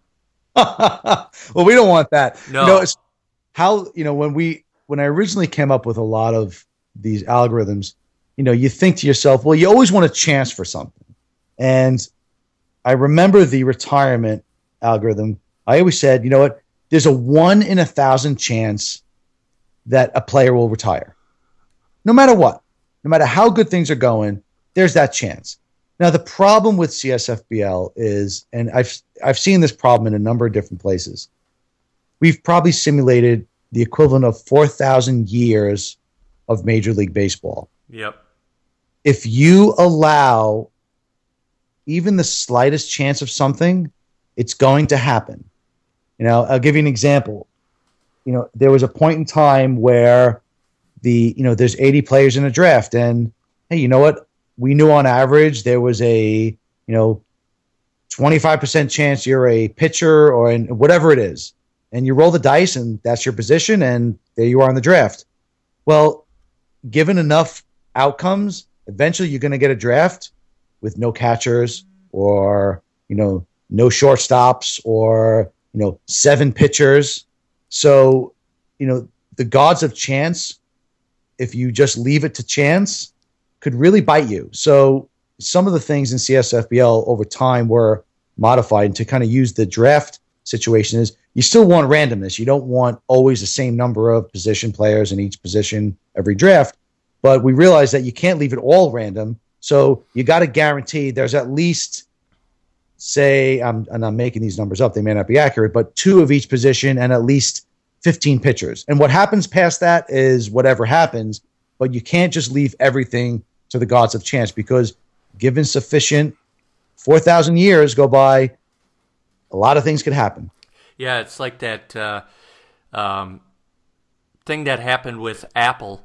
Speaker 3: Well, we don't want that.
Speaker 2: No.
Speaker 3: It's how, when I originally came up with a lot of these algorithms, you think to yourself, well, you always want a chance for something. And I remember the retirement algorithm. I always said, you know what? There's a 1 in 1,000 chance that a player will retire. No matter what. No matter how good things are going, there's that chance. Now, the problem with CSFBL is, and I've seen this problem in a number of different places, we've probably simulated the equivalent of 4,000 years of Major League Baseball.
Speaker 2: Yep.
Speaker 3: If you allow even the slightest chance of something, it's going to happen. I'll give you an example. There was a point in time where there's 80 players in a draft, and hey, you know what? We knew on average there was a 25% chance you're a pitcher or whatever it is, and you roll the dice, and that's your position, and there you are in the draft. Well, given enough outcomes, eventually you're going to get a draft with no catchers or no shortstops or 7 pitchers. So the gods of chance, if you just leave it to chance, could really bite you. So some of the things in CSFBL over time were modified to kind of use the draft situation. Is you still want randomness. You don't want always the same number of position players in each position every draft. But we realized that you can't leave it all random. So you got to guarantee there's at least, say, and I'm making these numbers up, they may not be accurate, but 2 of each position and at least 15 pitchers. And what happens past that is whatever happens, but you can't just leave everything to the gods of chance, because given sufficient 4,000 years go by, a lot of things could happen.
Speaker 2: Yeah, it's like that thing that happened with Apple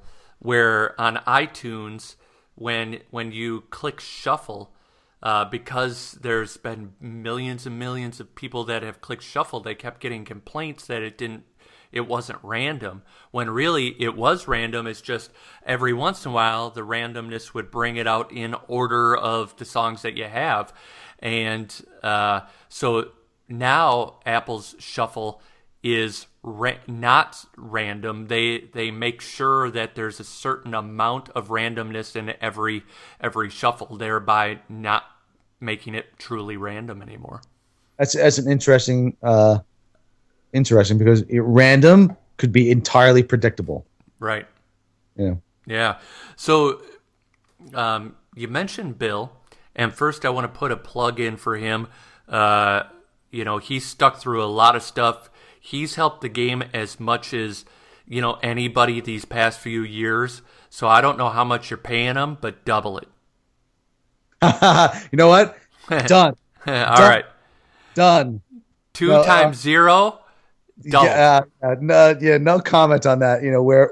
Speaker 2: where on iTunes, when you click shuffle, because there's been millions and millions of people that have clicked shuffle, they kept getting complaints that it wasn't random, when really it was random. It's just every once in a while the randomness would bring it out in order of the songs that you have. And so now Apple's shuffle is not random. They make sure that there's a certain amount of randomness in every shuffle, thereby not making it truly random anymore.
Speaker 3: That's an interesting because random could be entirely predictable.
Speaker 2: Right.
Speaker 3: Yeah.
Speaker 2: Yeah. So you mentioned Bill, and first I want to put a plug in for him. He's stuck through a lot of stuff. He's helped the game as much as, anybody these past few years. So I don't know how much you're paying him, but double it.
Speaker 3: You know what? Done.
Speaker 2: All right.
Speaker 3: Done.
Speaker 2: 2 times 0. Double.
Speaker 3: No comment on that.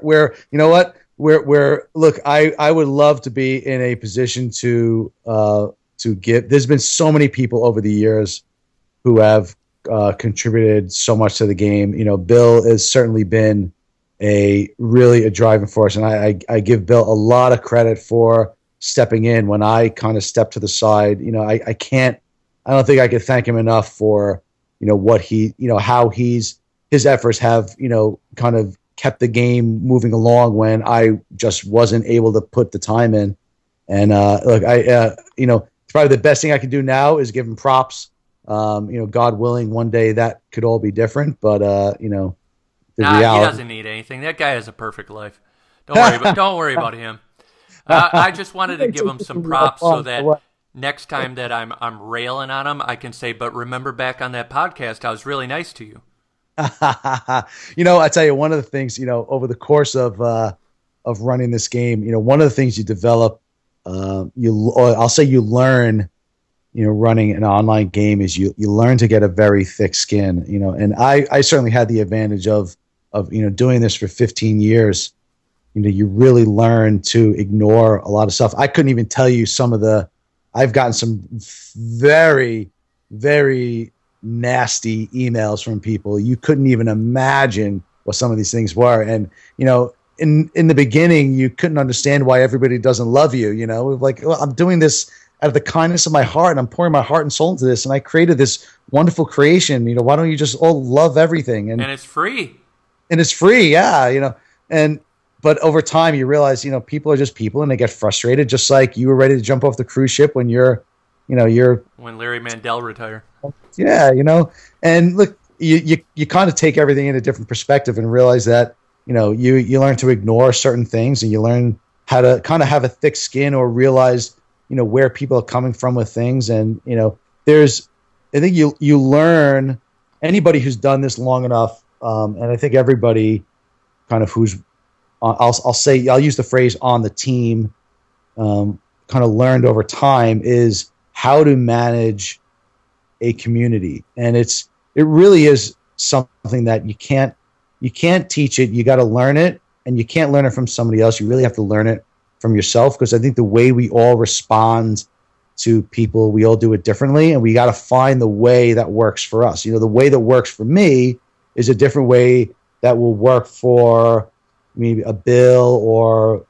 Speaker 3: Look, I would love to be in a position to give. There's been so many people over the years who have contributed so much to the game. Bill has certainly been a driving force, and I give Bill a lot of credit for stepping in when I kind of stepped to the side. I don't think I could thank him enough for what how his efforts have kind of kept the game moving along when I just wasn't able to put the time in. And look, probably the best thing I can do now is give him props. God willing, one day that could all be different. But the reality,
Speaker 2: he doesn't need anything. That guy has a perfect life. Don't worry about him. I just wanted to give him some props so that next time that I'm railing on him, I can say, "But remember back on that podcast, I was really nice to you."
Speaker 3: I tell you, one of the things over the course of running this game, one of the things you develop, I'll say you learn. Running an online game is you learn to get a very thick skin, and I certainly had the advantage of doing this for 15 years. You really learn to ignore a lot of stuff. I couldn't even tell you I've gotten some very, very nasty emails from people. You couldn't even imagine what some of these things were. And, in the beginning, you couldn't understand why everybody doesn't love you. Like, well, I'm doing this out of the kindness of my heart, and I'm pouring my heart and soul into this, and I created this wonderful creation. Why don't you just all love everything? And
Speaker 2: it's free.
Speaker 3: And it's free, yeah. But over time you realize, people are just people, and they get frustrated, just like you were ready to jump off the cruise ship when when
Speaker 2: Larry Mandel retired.
Speaker 3: Yeah, and look, you kind of take everything in a different perspective and realize that, you learn to ignore certain things, and you learn how to kind of have a thick skin or realize where people are coming from with things. And, I think you learn, anybody who's done this long enough. And I think everybody kind of who's, I'll use the phrase on the team, kind of learned over time is how to manage a community. And it really is something that you can't teach it. You got to learn it, and you can't learn it from somebody else. You really have to learn it from yourself, because I think the way we all respond to people, we all do it differently, and we got to find the way that works for us. The way that works for me is a different way that will work for maybe a Bill or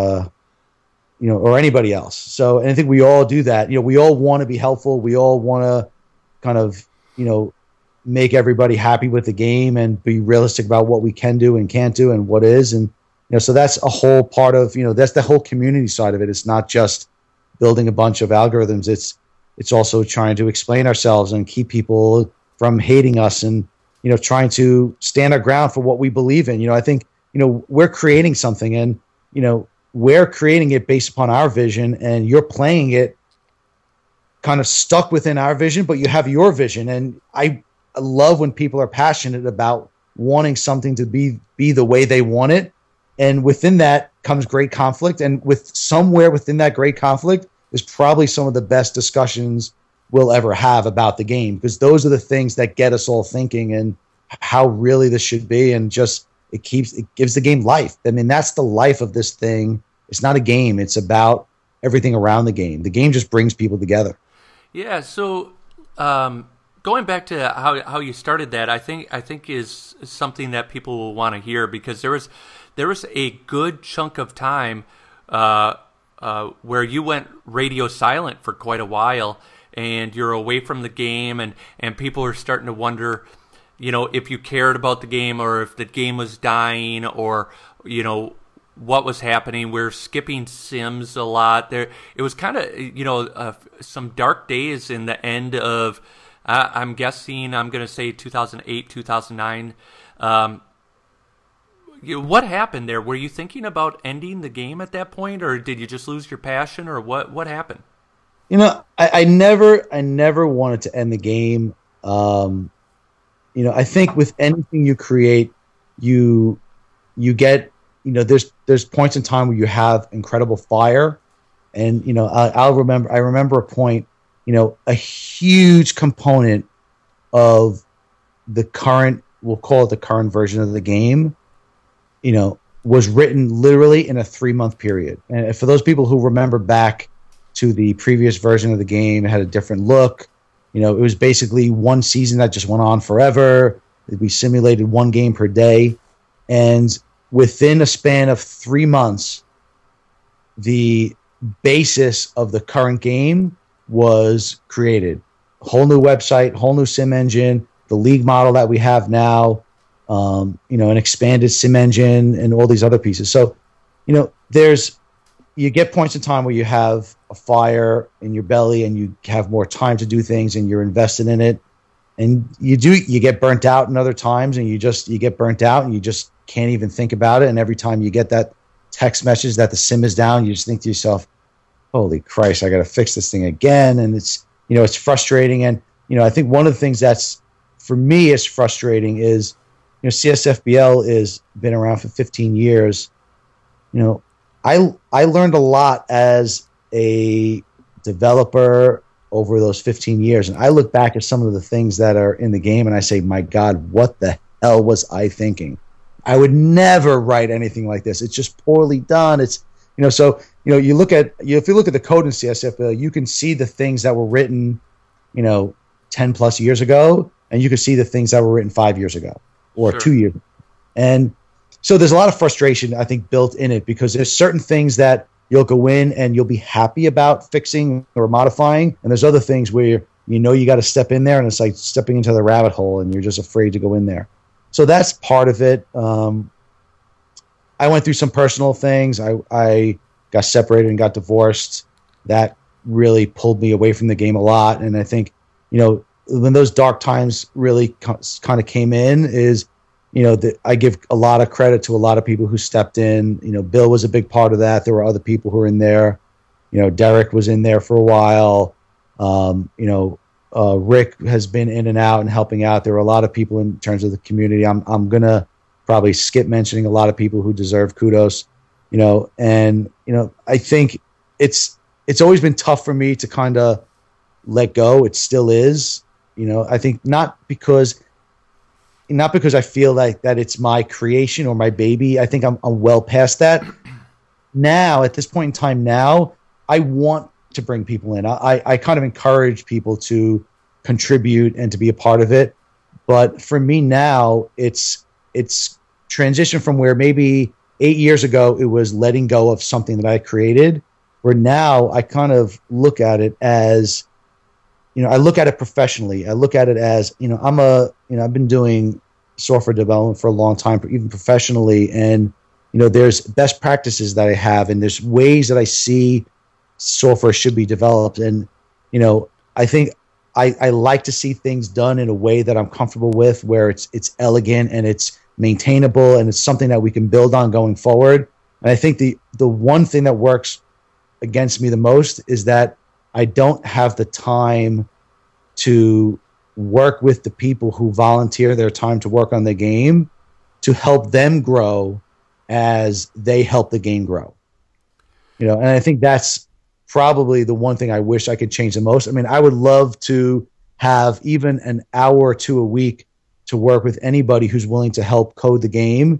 Speaker 3: or anybody else. So, and I think we all do that. We all want to be helpful. We all want to kind of make everybody happy with the game and be realistic about what we can do and can't do and what is. And so that's a whole part of, that's the whole community side of it. It's not just building a bunch of algorithms. It's also trying to explain ourselves and keep people from hating us, and, trying to stand our ground for what we believe in. I think, we're creating something, and, we're creating it based upon our vision, and you're playing it kind of stuck within our vision, but you have your vision. And I love when people are passionate about wanting something to be the way they want it. And within that comes great conflict. And somewhere within that great conflict is probably some of the best discussions we'll ever have about the game, because those are the things that get us all thinking and how really this should be. And just, it gives the game life. I mean, that's the life of this thing. It's not a game. It's about everything around the game. The game just brings people together.
Speaker 2: Yeah. So going back to how you started that, I think is something that people will want to hear, because there was a good chunk of time where you went radio silent for quite a while, and you're away from the game, and people are starting to wonder, if you cared about the game, or if the game was dying, or what was happening. We're skipping sims a lot. It was kind of some dark days in the end of I'm guessing, I'm going to say 2008, 2009. What happened there? Were you thinking about ending the game at that point, or did you just lose your passion, or what happened?
Speaker 3: I never wanted to end the game. I think with anything you create, you get, there's points in time where you have incredible fire, and I remember a point, a huge component of the current, we'll call it the current version of the game, was written literally in a 3-month period. And for those people who remember back to the previous version of the game, it had a different look. It was basically one season that just went on forever. We simulated one game per day. And within a span of 3 months, the basis of the current game was created. Whole new website, whole new sim engine, the league model that we have now, an expanded sim engine, and all these other pieces. So, you get points in time where you have a fire in your belly and you have more time to do things and you're invested in it. And you get burnt out in other times, and you get burnt out and you just can't even think about it. And every time you get that text message that the sim is down, you just think to yourself, holy Christ, I got to fix this thing again. And it's frustrating. And, I think one of the things that's, for me, is frustrating is, CSFBL is been around for 15 years. I learned a lot as a developer over those 15 years. And I look back at some of the things that are in the game and I say, my God, what the hell was I thinking? I would never write anything like this. It's just poorly done. It's, so, if you look at the code in CSFBL, you can see the things that were written, 10 plus years ago, and you can see the things that were written 5 years ago or
Speaker 2: Sure.
Speaker 3: 2 years ago. And so there's a lot of frustration, I think, built in it, because there's certain things that you'll go in and you'll be happy about fixing or modifying, and there's other things where you got to step in there, and it's like stepping into the rabbit hole, and you're just afraid to go in there. So that's part of it. I went through some personal things. I got separated and got divorced. That really pulled me away from the game a lot, and I think when those dark times really kind of came in, is I give a lot of credit to a lot of people who stepped in. Bill was a big part of that. There were other people who were in there. Derek was in there for a while. Rick has been in and out and helping out. There were a lot of people in terms of the community. I'm gonna probably skip mentioning a lot of people who deserve kudos. I think it's always been tough for me to kind of let go. It still is. I think not because I feel like that it's my creation or my baby. I think I'm well past that. Now, at this point in time now, I want to bring people in. I kind of encourage people to contribute and to be a part of it. But for me now, it's transition from where maybe 8 years ago it was letting go of something that I created, where now I kind of look at it as, I look at it professionally. I look at it as, I've been doing software development for a long time, even professionally. And, there's best practices that I have, and there's ways that I see software should be developed. And, I think I like to see things done in a way that I'm comfortable with, where it's elegant and it's maintainable and it's something that we can build on going forward. And I think the one thing that works against me the most is that I don't have the time to work with the people who volunteer their time to work on the game to help them grow as they help the game grow. And I think that's probably the one thing I wish I could change the most. I mean, I would love to have even an hour or two a week to work with anybody who's willing to help code the game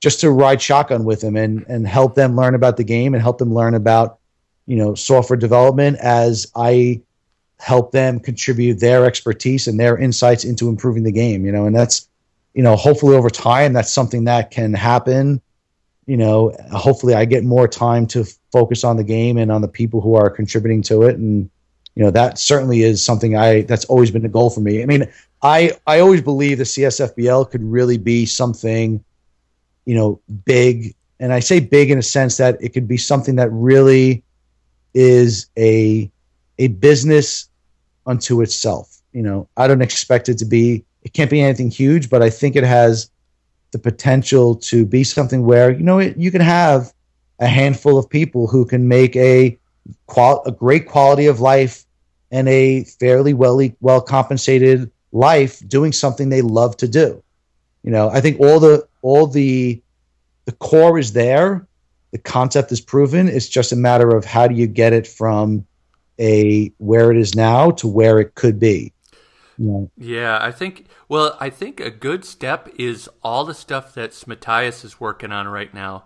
Speaker 3: just to ride shotgun with them and help them learn about the game and help them learn about, software development as I help them contribute their expertise and their insights into improving the game, and that's, hopefully over time, that's something that can happen. Hopefully I get more time to focus on the game and on the people who are contributing to it. And, that certainly is something that's always been a goal for me. I mean, I always believe the CSFBL could really be something, big. And I say big in a sense that it could be something that really is a business unto itself. I don't expect it can't be anything huge, but I think it has the potential to be something where, you can have a handful of people who can make a great quality of life and a fairly well compensated life doing something they love to do. I think all the core is there. The concept is proven. It's just a matter of how do you get it from where it is now to where it could be.
Speaker 2: Yeah, I think a good step is all the stuff that Smathias is working on right now.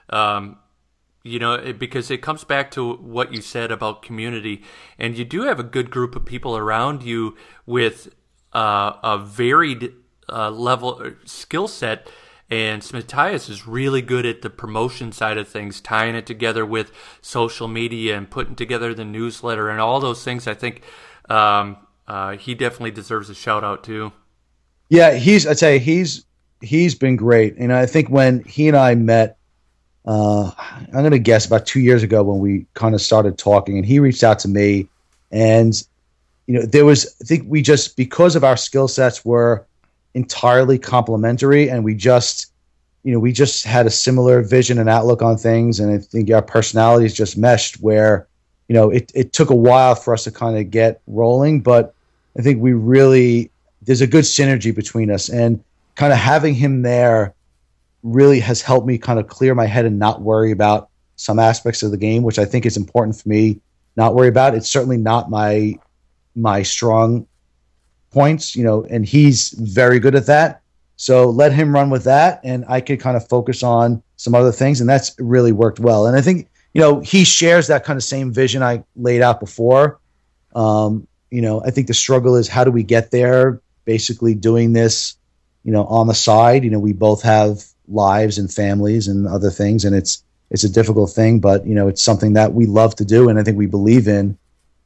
Speaker 2: Because it comes back to what you said about community, and you do have a good group of people around you with a varied level skill set. And Smathias is really good at the promotion side of things, tying it together with social media and putting together the newsletter and all those things. I think he definitely deserves a shout out too.
Speaker 3: Yeah, he's been great. And I think when he and I met, I'm going to guess about 2 years ago when we kind of started talking, and he reached out to me, and I think we just, because of our skill sets were entirely complementary, and we just had a similar vision and outlook on things, and I think our personalities just meshed where it took a while for us to kind of get rolling, but I think there's a good synergy between us, and kind of having him there really has helped me kind of clear my head and not worry about some aspects of the game, which I think is important for me not worry about. It's certainly not my strong points, and he's very good at that. So let him run with that, and I could kind of focus on some other things, and that's really worked well. And I think, he shares that kind of same vision I laid out before. I think the struggle is, how do we get there? Basically doing this, on the side. We both have lives and families and other things, and it's a difficult thing, but it's something that we love to do, and I think we believe in.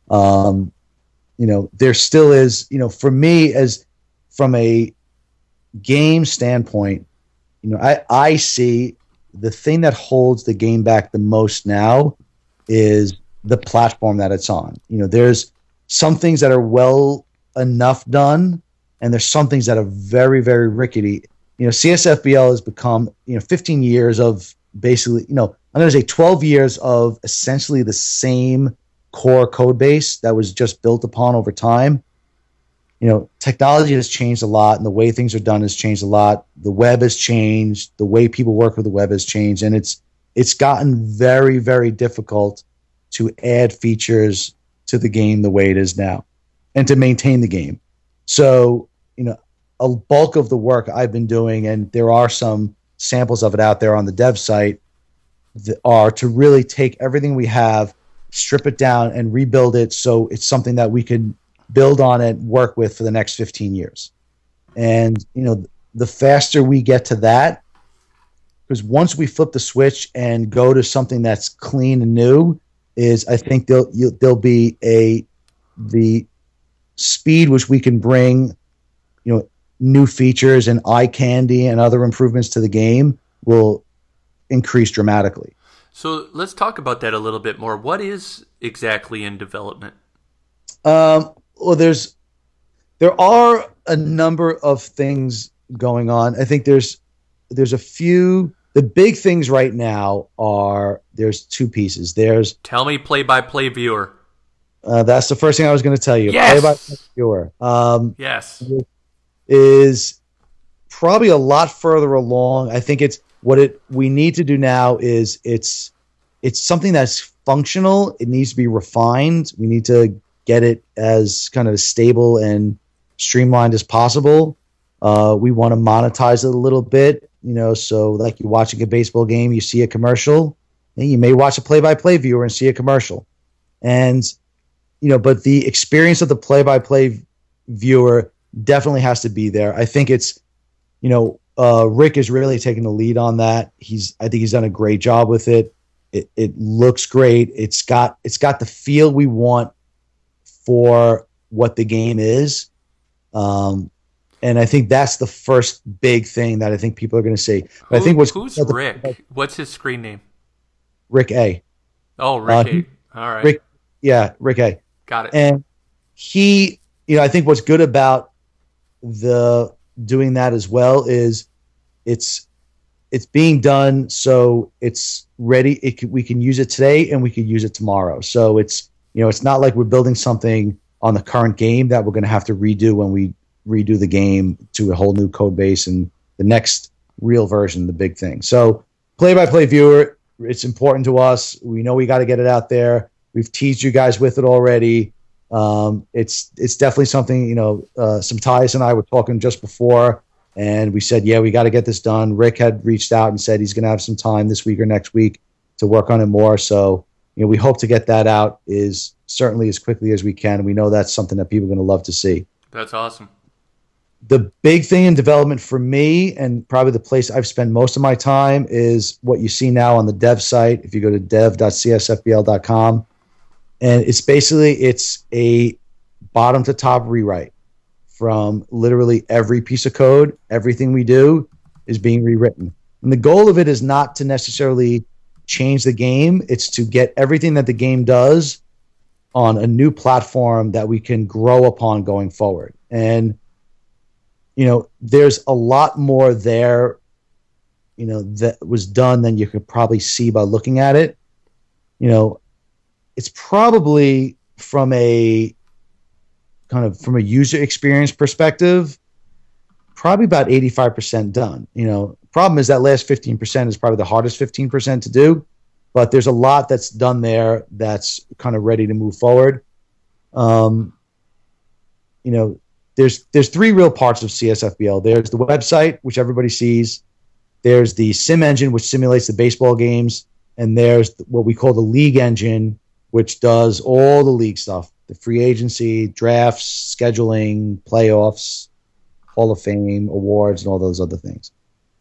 Speaker 3: There still is, for me, as from a game standpoint, I see the thing that holds the game back the most now is the platform that it's on. There's some things that are well enough done, and there's some things that are very, very rickety. CSFBL has become, 15 years of basically, I'm going to say 12 years of essentially the same core code base that was just built upon over time. Technology has changed a lot, and the way things are done has changed a lot. The web has changed. The way people work with the web has changed, and it's gotten very, very difficult to add features to the game the way it is now, and to maintain the game. So, a bulk of the work I've been doing, and there are some samples of it out there on the dev site, are to really take everything we have, strip it down, and rebuild it so it's something that we can build on and work with for the next 15 years. And, the faster we get to that, because once we flip the switch and go to something that's clean and new, I think there'll be the speed which we can bring, new features and eye candy and other improvements to the game will increase dramatically.
Speaker 2: So let's talk about that a little bit more. What is exactly in development?
Speaker 3: Well, there are a number of things going on. I think there's a few. The big things right now there's two pieces.
Speaker 2: Tell me, play-by-play viewer.
Speaker 3: That's the first thing I was going to tell you.
Speaker 2: Yes.
Speaker 3: Play-by-play viewer.
Speaker 2: Yes.
Speaker 3: Is probably a lot further along. I think we need to do now is it's something that's functional. It needs to be refined. We need to get it as kind of stable and streamlined as possible. We want to monetize it a little bit, so like you're watching a baseball game, you see a commercial, and you may watch a play-by-play viewer and see a commercial. And, but the experience of the play-by-play viewer definitely has to be there. I think it's, Rick is really taking the lead on that. I think he's done a great job with it. It looks great. It's got the feel we want for what the game is. And I think that's the first big thing that I think people are going to see. But I think
Speaker 2: who's Rick? What's his screen name?
Speaker 3: Rick A.
Speaker 2: Oh, Rick A. All right.
Speaker 3: Rick A.
Speaker 2: Got it.
Speaker 3: And he, I think what's good about the doing that as well is it's being done so it's ready. We can use it today and we can use it tomorrow. So it's not like we're building something on the current game that we're going to have to redo when we redo the game to a whole new code base and the next real version, the big thing. So play-by-play viewer, it's important to us. We know we got to get it out there. We've teased you guys with it already. It's definitely something, some Tyus and I were talking just before, and we said, yeah, we got to get this done. Rick had reached out and said he's going to have some time this week or next week to work on it more. So, we hope to get that out certainly as quickly as we can. We know that's something that people are going to love to see.
Speaker 2: That's awesome.
Speaker 3: The big thing in development for me, and probably the place I've spent most of my time, is what you see now on the dev site. If you go to dev.csfbl.com, and it's a bottom to top rewrite from literally every piece of code. Everything we do is being rewritten. And the goal of it is not to necessarily change the game. It's to get everything that the game does on a new platform that we can grow upon going forward. And there's a lot more there, that was done than you could probably see by looking at it. It's probably from a user experience perspective, probably about 85% done. Problem is that last 15% is probably the hardest 15% to do, but there's a lot that's done there that's kind of ready to move forward. There's three real parts of CSFBL. There's the website, which everybody sees. There's the sim engine, which simulates the baseball games. And there's what we call the league engine, which does all the league stuff, the free agency, drafts, scheduling, playoffs, Hall of Fame, awards, and all those other things.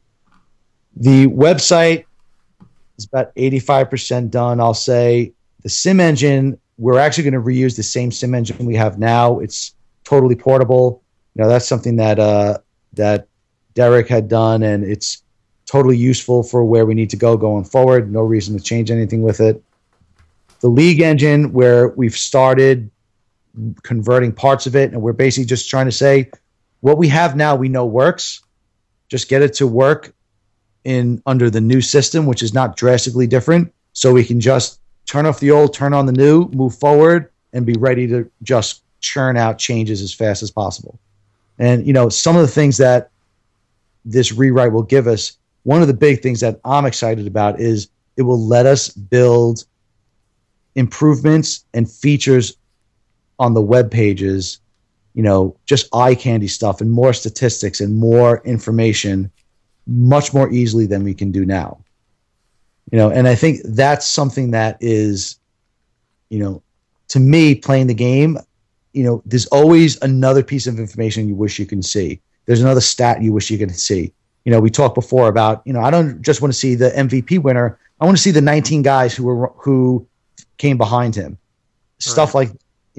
Speaker 3: The website is about 85% done, I'll say. The sim engine, we're actually going to reuse the same sim engine we have now. It's totally portable. That's something that Derek had done, and it's totally useful for where we need to go going forward. No reason to change anything with it. The league engine, where we've started converting parts of it, and we're basically just trying to say what we have now we know works. Just get it to work under the new system, which is not drastically different, so we can just turn off the old, turn on the new, move forward, and be ready to just churn out changes as fast as possible. And, some of the things that this rewrite will give us, one of the big things that I'm excited about is it will let us build improvements and features on the web pages, just eye candy stuff and more statistics and more information much more easily than we can do now. And I think that's something that is, to me, playing the game, there's always another piece of information you wish you can see. There's another stat you wish you could see. We talked before about, I don't just want to see the MVP winner. I want to see the 19 guys who came behind him. Right. Stuff like,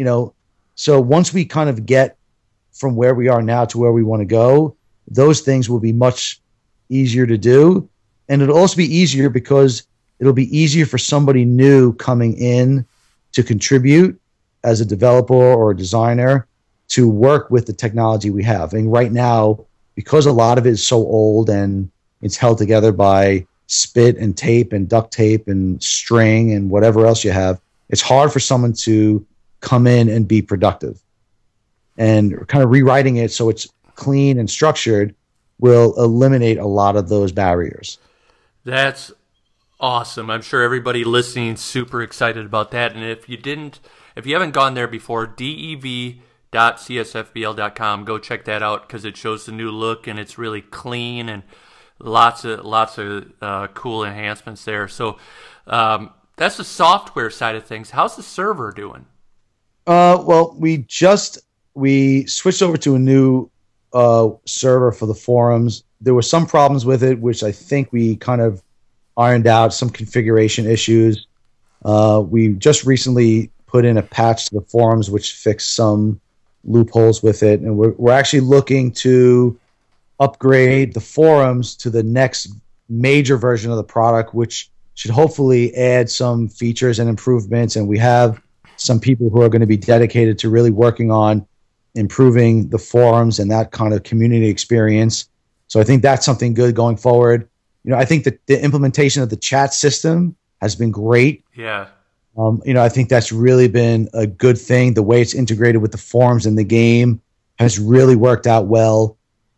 Speaker 3: so once we kind of get from where we are now to where we want to go, those things will be much easier to do. And it'll also be easier because it'll be easier for somebody new coming in to contribute as a developer or a designer to work with the technology we have. And right now, because a lot of it is so old and it's held together by spit and tape and duct tape and string and whatever else you have, it's hard for someone to come in and be productive. And kind of rewriting it so it's clean and structured will eliminate a lot of those barriers.
Speaker 2: That's awesome. I'm sure everybody listening is super excited about that. And if you haven't gone there before, devtools.com. .csfbl.com. Go check that out because it shows the new look and it's really clean and lots of cool enhancements there. So that's the software side of things. How's the server doing?
Speaker 3: Well, we switched over to a new server for the forums. There were some problems with it, which I think we kind of ironed out, some configuration issues. We just recently put in a patch to the forums, which fixed some loopholes with it, and we're actually looking to upgrade the forums to the next major version of the product, which should hopefully add some features and improvements. And we have some people who are going to be dedicated to really working on improving the forums and that kind of community experience. So I think that's something good going forward. I think that the implementation of the chat system has been great.
Speaker 2: Yeah.
Speaker 3: I think that's really been a good thing. The way it's integrated with the forums in the game has really worked out well.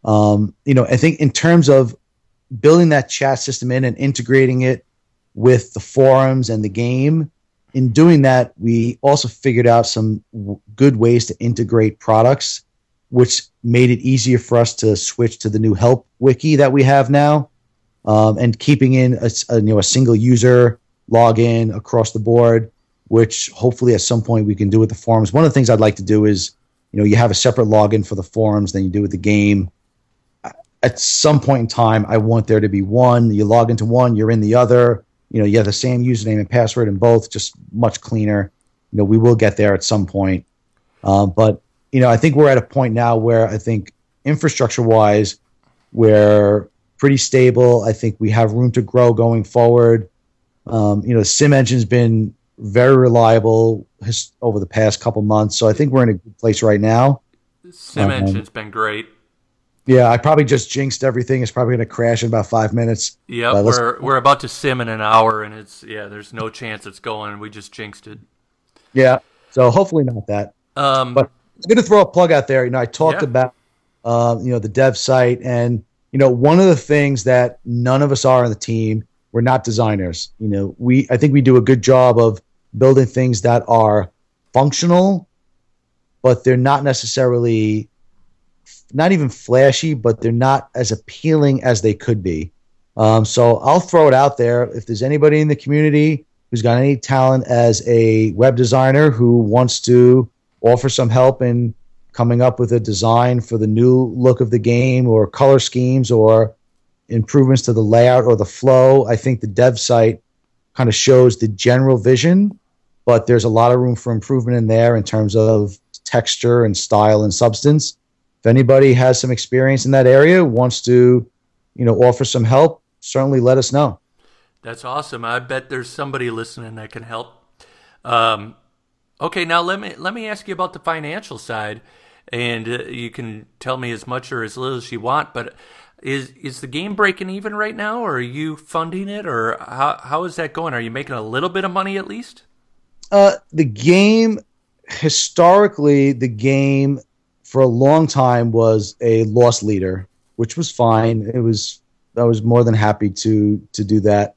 Speaker 3: I think in terms of building that chat system in and integrating it with the forums and the game, in doing that, we also figured out some good ways to integrate products, which made it easier for us to switch to the new help wiki that we have now, and keeping in a single user login across the board, which hopefully at some point we can do with the forums. One of the things I'd like to do is, you have a separate login for the forums than you do with the game. At some point in time, I want there to be one. You log into one, you're in the other. You have the same username and password in both, just much cleaner. We will get there at some point. But I think we're at a point now where I think infrastructure-wise, we're pretty stable. I think we have room to grow going forward. The sim engine's been very reliable over the past couple months, so I think we're in a good place right now.
Speaker 2: Sim engine's been great.
Speaker 3: Yeah, I probably just jinxed everything. It's probably going to crash in about 5 minutes.
Speaker 2: Yeah, we're about to sim in an hour, and there's no chance it's going. We just jinxed it.
Speaker 3: Yeah, so hopefully not that. But I'm going to throw a plug out there. I talked about the dev site, and one of the things that none of us are on the team, we're not designers. I think we do a good job of building things that are functional, but they're not necessarily, not even flashy, but they're not as appealing as they could be. So I'll throw it out there. If there's anybody in the community who's got any talent as a web designer who wants to offer some help in coming up with a design for the new look of the game, or color schemes, or improvements to the layout or the flow, I think the dev site kind of shows the general vision, but there's a lot of room for improvement in there in terms of texture and style and substance. If anybody has some experience in that area, wants to, offer some help, certainly let us know.
Speaker 2: That's awesome. I bet there's somebody listening that can help. Okay, now let me ask you about the financial side, and you can tell me as much or as little as you want. But is the game breaking even right now, or are you funding it, or how is that going? Are you making a little bit of money at least?
Speaker 3: The game, historically, for a long time was a loss leader, which was fine. I was more than happy to do that.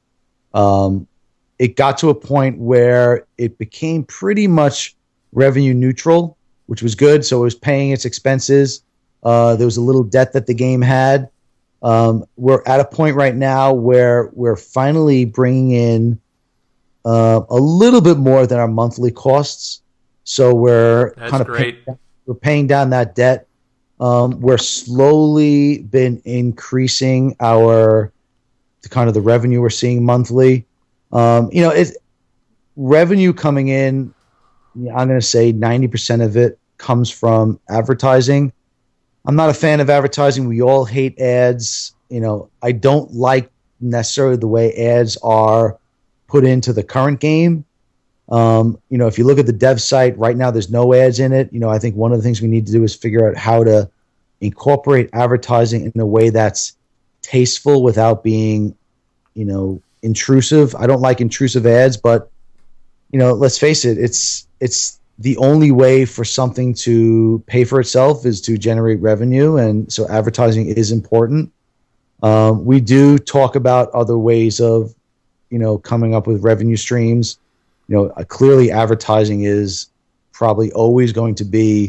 Speaker 3: It got to a point where it became pretty much revenue neutral, which was good. So it was paying its expenses. There was a little debt that the game had. We're at a point right now where we're finally bringing in a little bit more than our monthly costs. So we're paying down that debt. We're slowly been increasing the revenue we're seeing monthly. Revenue coming in, I'm going to say 90% of it comes from advertising. I'm not a fan of advertising. We all hate ads. I don't like necessarily the way ads are put into the current game. If you look at the dev site right now, there's no ads in it. I think one of the things we need to do is figure out how to incorporate advertising in a way that's tasteful without being, intrusive. I don't like intrusive ads, but let's face it, it's the only way for something to pay for itself is to generate revenue, and so advertising is important. We do talk about other ways of, coming up with revenue streams. Clearly advertising is probably always going to be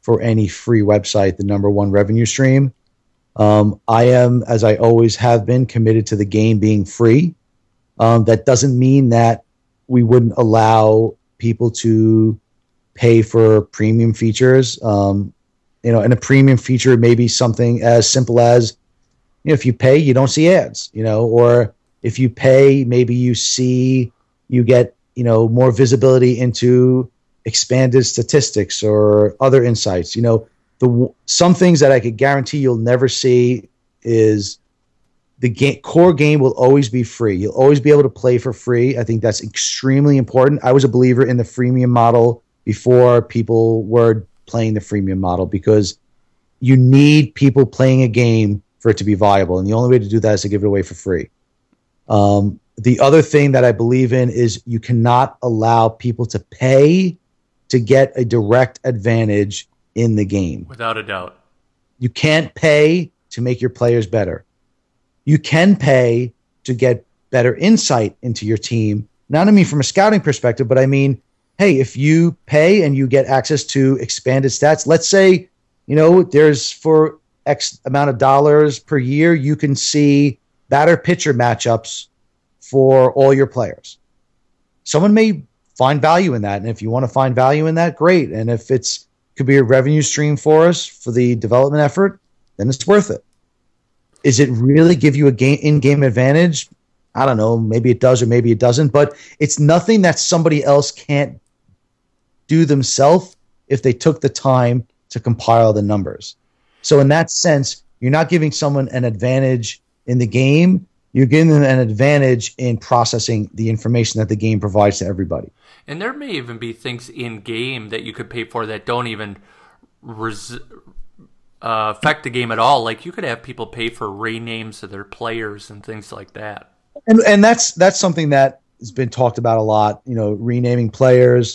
Speaker 3: for any free website the number one revenue stream. I am, as I always have been, committed to the game being free. That doesn't mean that we wouldn't allow people to pay for premium features. And a premium feature may be something as simple as, if you pay, you don't see ads, or if you pay, maybe you get, more visibility into expanded statistics or other insights. Some things that I could guarantee you'll never see is the core game will always be free. You'll always be able to play for free. I think that's extremely important. I was a believer in the freemium model before people were playing the freemium model, because you need people playing a game for it to be viable. And the only way to do that is to give it away for free. The other thing that I believe in is you cannot allow people to pay to get a direct advantage in the game.
Speaker 2: Without a doubt.
Speaker 3: You can't pay to make your players better. You can pay to get better insight into your team. Not I mean from a scouting perspective, but I mean, hey, if you pay and you get access to expanded stats, let's say, there's for X amount of dollars per year, you can see batter pitcher matchups for all your players. Someone may find value in that. And if you want to find value in that, great. And if could be a revenue stream for us for the development effort, then it's worth it. Is it really give you a in-game advantage? I don't know. Maybe it does or maybe it doesn't. But it's nothing that somebody else can't do themselves if they took the time to compile the numbers. So in that sense, you're not giving someone an advantage in the game. You're giving them an advantage in processing the information that the game provides to everybody.
Speaker 2: And there may even be things in-game that you could pay for that don't even affect the game at all. Like you could have people pay for renames of their players and things like that.
Speaker 3: And that's something that has been talked about a lot. Renaming players.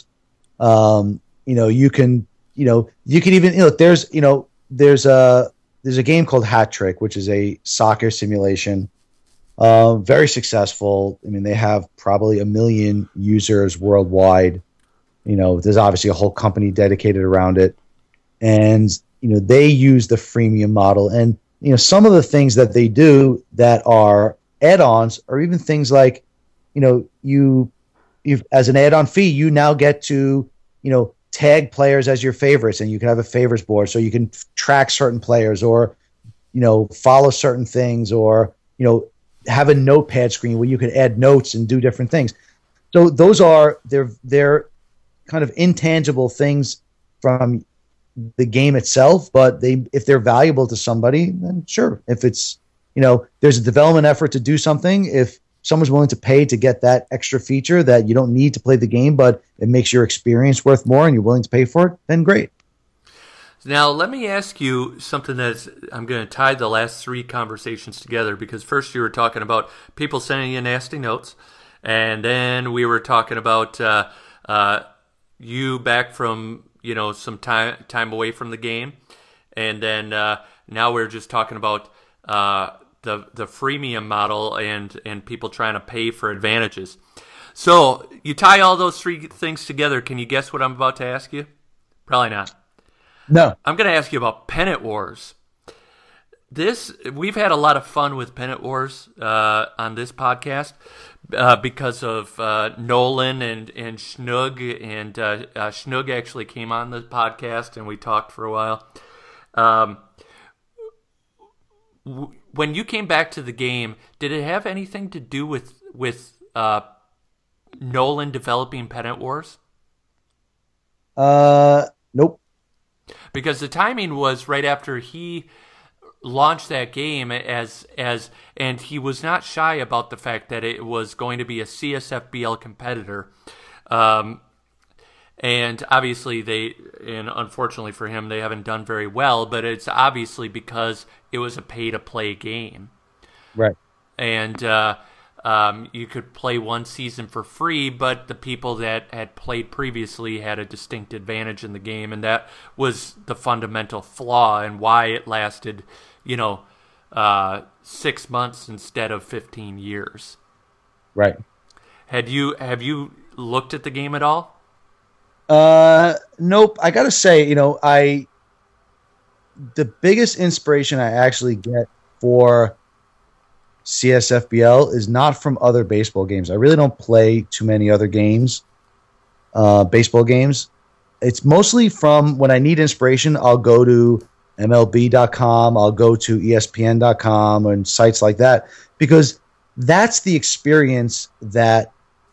Speaker 3: You can even there's a game called Hat Trick, which is a soccer simulation. Very successful. I mean, they have probably 1 million users worldwide. There's obviously a whole company dedicated around it. And, they use the freemium model. And, some of the things that they do that are add-ons are even things like, you as an add-on fee, you now get to, tag players as your favorites, and you can have a favorites board so you can track certain players or, follow certain things or, have a notepad screen where you can add notes and do different things. So those they're kind of intangible things from the game itself, but if they're valuable to somebody, then sure. If it's, there's a development effort to do something, if someone's willing to pay to get that extra feature that you don't need to play the game, but it makes your experience worth more and you're willing to pay for it, then great.
Speaker 2: Now, let me ask you something I'm going to tie the last three conversations together, because first you were talking about people sending you nasty notes, and then we were talking about you back from, some time away from the game, and then now we're just talking about the freemium model and people trying to pay for advantages. So you tie all those three things together. Can you guess what I'm about to ask you? Probably not.
Speaker 3: No.
Speaker 2: I'm going to ask you about Pennant Wars. We've had a lot of fun with Pennant Wars on this podcast because of Nolan and Schnug, and Schnug actually came on the podcast and we talked for a while. When you came back to the game, did it have anything to do with Nolan developing Pennant Wars?
Speaker 3: Nope.
Speaker 2: Because the timing was right after he launched that game and he was not shy about the fact that it was going to be a CSFBL competitor. And obviously and unfortunately for him, they haven't done very well, but it's obviously because it was a pay-to-play game.
Speaker 3: Right.
Speaker 2: And you could play one season for free, but the people that had played previously had a distinct advantage in the game, and that was the fundamental flaw and why it lasted, 6 months instead of 15 years.
Speaker 3: Right.
Speaker 2: Have you looked at the game at all?
Speaker 3: Nope. I gotta say, the biggest inspiration I actually get for CSFBL is not from other baseball games. I really don't play too many other games, baseball games. It's mostly from when I need inspiration, I'll go to MLB.com, I'll go to ESPN.com and sites like that, because that's the experience that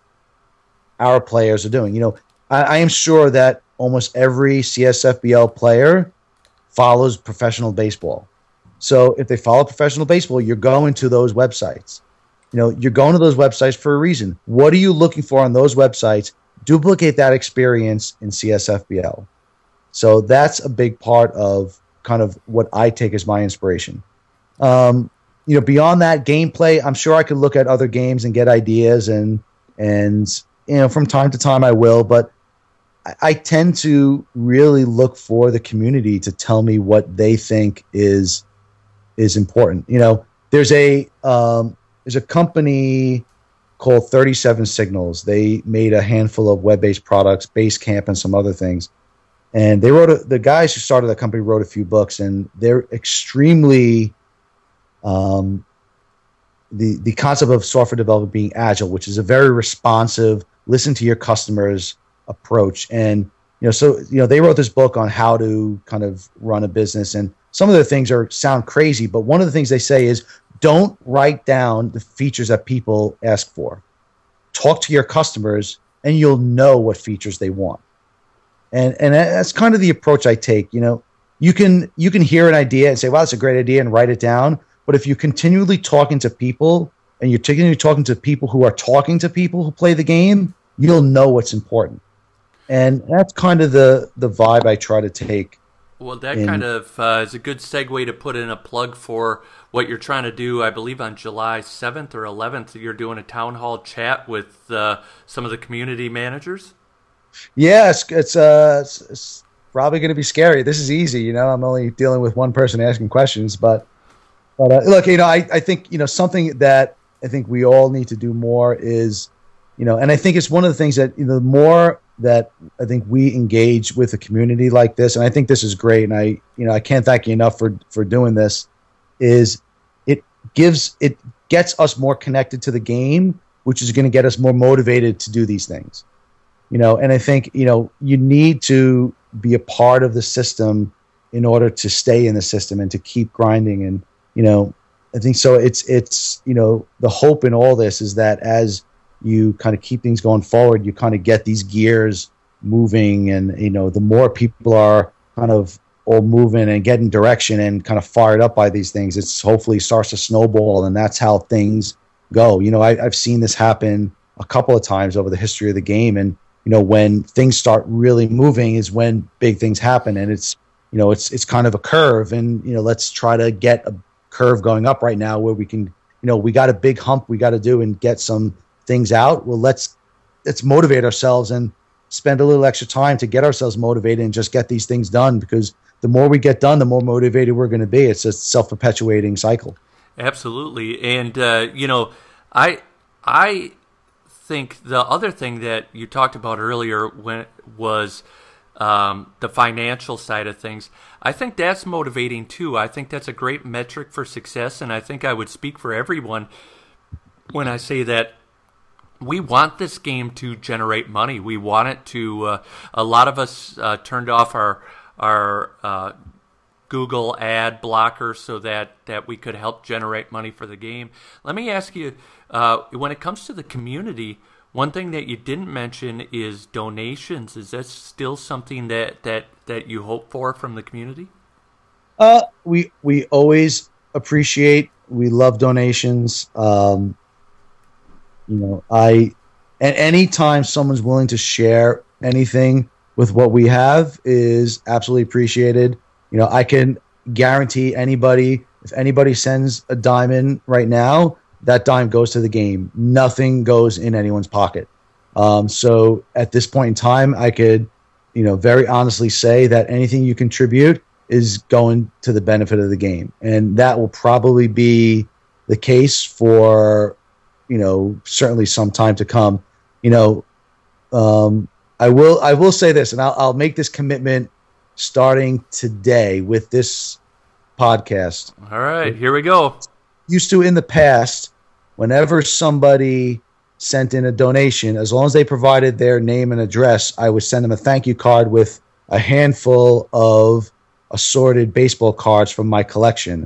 Speaker 3: our players are doing. You know, I am sure that almost every CSFBL player follows professional baseball. So if they follow professional baseball, you're going to those websites. You know, you're going to those websites for a reason. What are you looking for on those websites? Duplicate that experience in CSFBL. So that's a big part of kind of what I take as my inspiration. You know, beyond that gameplay, I'm sure I could look at other games and get ideas, and you know, from time to time I will, but I tend to really look for the community to tell me what they think is important. You know, there's a company called 37 Signals. They made a handful of web-based products, Basecamp and some other things. And they the guys who started the company wrote a few books, and they're extremely the concept of software development being agile, which is a very responsive, listen to your customers approach. And you know, so you know, they wrote this book on how to kind of run a business, and some of the things sound crazy, but one of the things they say is don't write down the features that people ask for. Talk to your customers, and you'll know what features they want. And that's kind of the approach I take. You know, you can hear an idea and say, "Wow, that's a great idea," and write it down. But if you're continually talking to people, and you're continually talking to people who are talking to people who play the game, you'll know what's important. And that's kind of the vibe I try to take.
Speaker 2: Well, that kind of is a good segue to put in a plug for what you're trying to do. I believe on July 7th or 11th, you're doing a town hall chat with some of the community managers. Yeah,
Speaker 3: it's probably going to be scary. This is easy, you know. I'm only dealing with one person asking questions, but look, you know, I think, you know, something that I think we all need to do more is, you know, and I think it's one of the things that, you know, the more that I think we engage with a community like this, and I think this is great, and I can't thank you enough for doing this, is it gets us more connected to the game, which is going to get us more motivated to do these things. You know, and I think, you know, you need to be a part of the system in order to stay in the system and to keep grinding. And, you know, I think so. It's, you know, the hope in all this is that as you kind of keep things going forward, you kind of get these gears moving, and, you know, the more people are kind of all moving and getting direction and kind of fired up by these things, it's hopefully starts to snowball, and that's how things go. You know, I've seen this happen a couple of times over the history of the game, and, you know, when things start really moving is when big things happen, and it's, you know, it's kind of a curve, and, you know, let's try to get a curve going up right now where we can, you know, we got a big hump we got to do and get some things out. Well, let's motivate ourselves and spend a little extra time to get ourselves motivated and just get these things done, because the more we get done, the more motivated we're going to be. It's a self-perpetuating cycle.
Speaker 2: Absolutely. And, you know, I think the other thing that you talked about earlier was the financial side of things. I think that's motivating too. I think that's a great metric for success, and I think I would speak for everyone when I say that we want this game to generate money. We want it to. A lot of us turned off our Google ad blocker so that we could help generate money for the game. Let me ask you, when it comes to the community, one thing that you didn't mention is donations. Is that still something that you hope for from the community?
Speaker 3: We always appreciate. We love donations. You know, and any time someone's willing to share anything with what we have is absolutely appreciated. You know, I can guarantee anybody, if anybody sends a dime in right now, that dime goes to the game. Nothing goes in anyone's pocket. So at this point in time, I could, you know, very honestly say that anything you contribute is going to the benefit of the game. And that will probably be the case for, you know, certainly some time to come. You know, I will say this, and I'll make this commitment starting today with this podcast.
Speaker 2: All right, here we go.
Speaker 3: Used to, in the past, whenever somebody sent in a donation, as long as they provided their name and address, I would send them a thank you card with a handful of assorted baseball cards from my collection.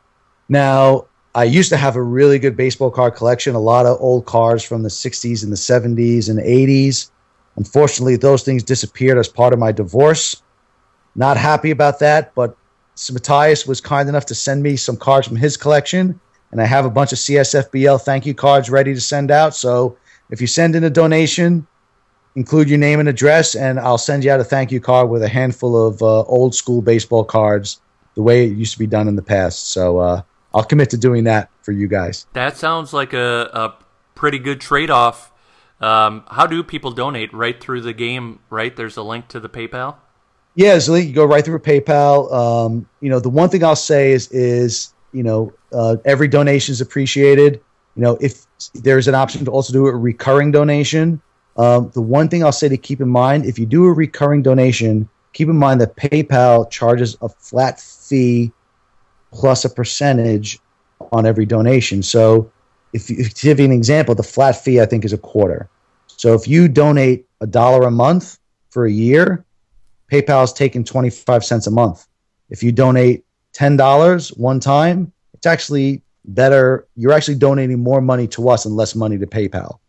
Speaker 3: Now, I used to have a really good baseball card collection, a lot of old cards from the 60s and the 70s and 80s. Unfortunately, those things disappeared as part of my divorce. Not happy about that, but Matthias was kind enough to send me some cards from his collection, and I have a bunch of CSFBL thank you cards ready to send out. So if you send in a donation, include your name and address, and I'll send you out a thank you card with a handful of old school baseball cards, the way it used to be done in the past. So I'll commit to doing that for you guys.
Speaker 2: That sounds like a pretty good trade-off. How do people donate? Right through the game, right? There's a link to the PayPal?
Speaker 3: Yeah, so you go right through PayPal. The one thing I'll say is every donation is appreciated. If there's an option to also do a recurring donation, the one thing I'll say to keep in mind, if you do a recurring donation, keep in mind that PayPal charges a flat fee plus a percentage on every donation. So if you give you an example, the flat fee I think is $0.25. So if you donate $1 a month for a year, PayPal is taking 25 cents a month. If you donate $10 one time, it's actually better. You're actually donating more money to us and less money to PayPal.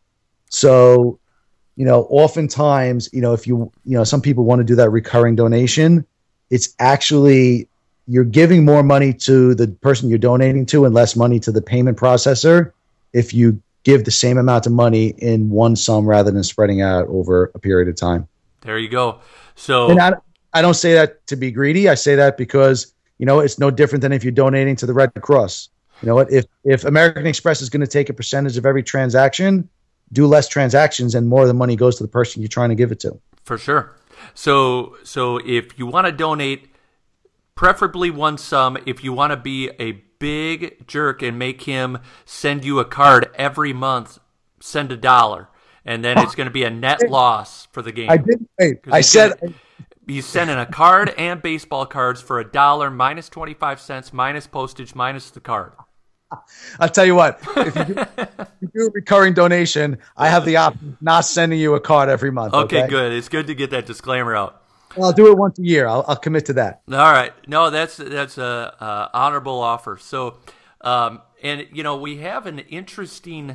Speaker 3: So, oftentimes, if some people want to do that recurring donation, it's actually you're giving more money to the person you're donating to and less money to the payment processor if you give the same amount of money in one sum rather than spreading out over a period of time.
Speaker 2: There you go. So,
Speaker 3: and I don't say that to be greedy. I say that because, it's no different than if you're donating to the Red Cross. If American Express is going to take a percentage of every transaction, do less transactions and more of the money goes to the person you're trying to give it to.
Speaker 2: For sure. So if you want to donate, preferably one sum. If you want to be a big jerk and make him send you a card every month, send $1. And then it's going to be a net loss for the game.
Speaker 3: I didn't say. I said
Speaker 2: he's sending a card and baseball cards for $1 minus 25 cents minus postage minus the card.
Speaker 3: I'll tell you what. If you do a recurring donation, I have the option of not sending you a card every month.
Speaker 2: Okay, good. It's good to get that disclaimer out.
Speaker 3: I'll do it once a year. I'll commit to that.
Speaker 2: All right. No, that's a honorable offer. So, we have an interesting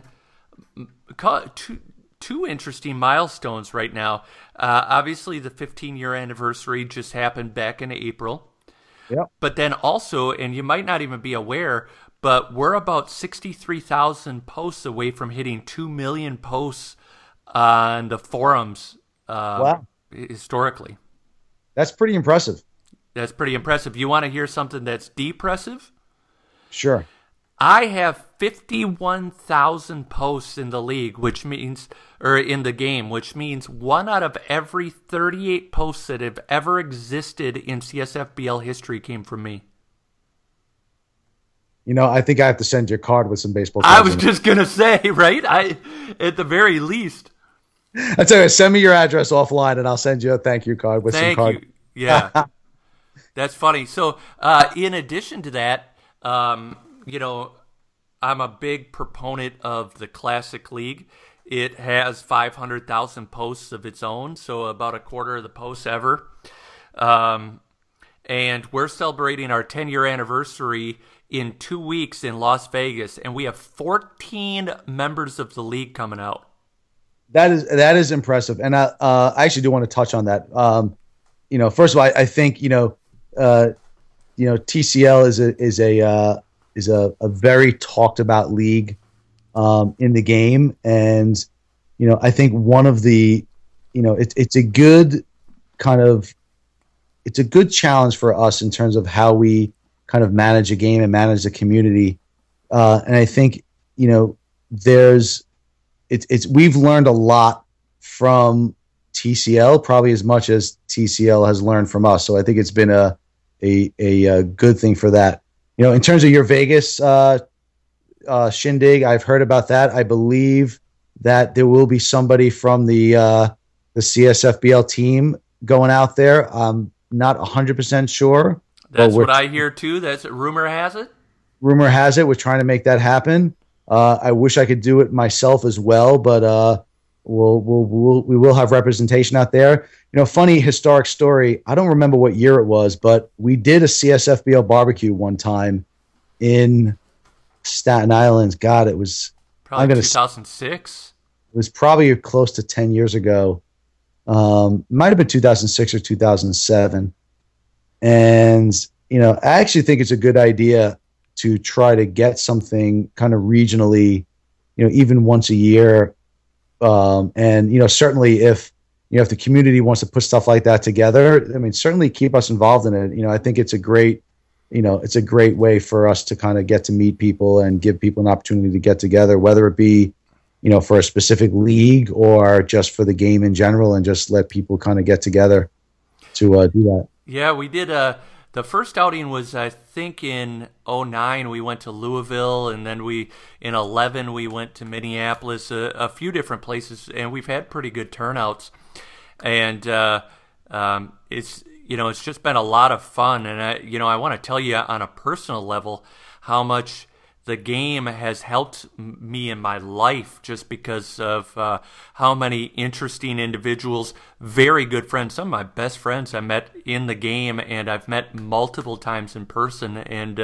Speaker 2: two interesting milestones right now. Obviously, the 15-year anniversary just happened back in April.
Speaker 3: Yep.
Speaker 2: But then also, and you might not even be aware, but we're about 63,000 posts away from hitting 2 million posts on the forums.
Speaker 3: Wow.
Speaker 2: Historically.
Speaker 3: That's pretty impressive.
Speaker 2: That's pretty impressive. You want to hear something that's depressive?
Speaker 3: Sure.
Speaker 2: I have 51,000 posts in the league, in the game, which means 1 out of every 38 posts that have ever existed in CSFBL history came from me.
Speaker 3: I think I have to send you a card with some baseball cards.
Speaker 2: I was just going to say, right? At the very least.
Speaker 3: I tell you, send me your address offline and I'll send you a thank you card with some cards.
Speaker 2: Thank you. Yeah. That's funny. So, in addition to that, I'm a big proponent of the Classic League. It has 500,000 posts of its own, so about a quarter of the posts ever. And we're celebrating our 10-year anniversary in 2 weeks in Las Vegas, and we have 14 members of the league coming out.
Speaker 3: That is impressive, and I actually do want to touch on that. First of all, I think TCL is a very talked about league in the game, and I think one of the it's a good it's a good challenge for us in terms of how we kind of manage a game and manage the community, and I think we've learned a lot from TCL, probably as much as TCL has learned from us. So I think it's been a good thing for that. In terms of your Vegas shindig, I've heard about that. I believe that there will be somebody from the CSFBL team going out there. not 100% sure.
Speaker 2: That's what I hear too. That's rumor has it.
Speaker 3: Rumor has it we're trying to make that happen. I wish I could do it myself as well, but we will have representation out there. Funny historic story. I don't remember what year it was, but we did a CSFBL barbecue one time in Staten Island. God, it was
Speaker 2: probably 2006.
Speaker 3: It was probably close to 10 years ago. Might have been 2006 or 2007. And, I actually think it's a good idea to try to get something kind of regionally, even once a year. And, certainly if the community wants to put stuff like that together, I mean, certainly keep us involved in it. I think it's a great way for us to kind of get to meet people and give people an opportunity to get together, whether it be, for a specific league or just for the game in general, and just let people kind of get together to do that.
Speaker 2: Yeah, we did. The first outing was, I think, in 2009. We went to Louisville, and then in 2011 we went to Minneapolis, a few different places, and we've had pretty good turnouts. And it's just been a lot of fun. And I want to tell you on a personal level how much the game has helped me in my life, just because of how many interesting individuals, very good friends, some of my best friends I met in the game, and I've met multiple times in person. And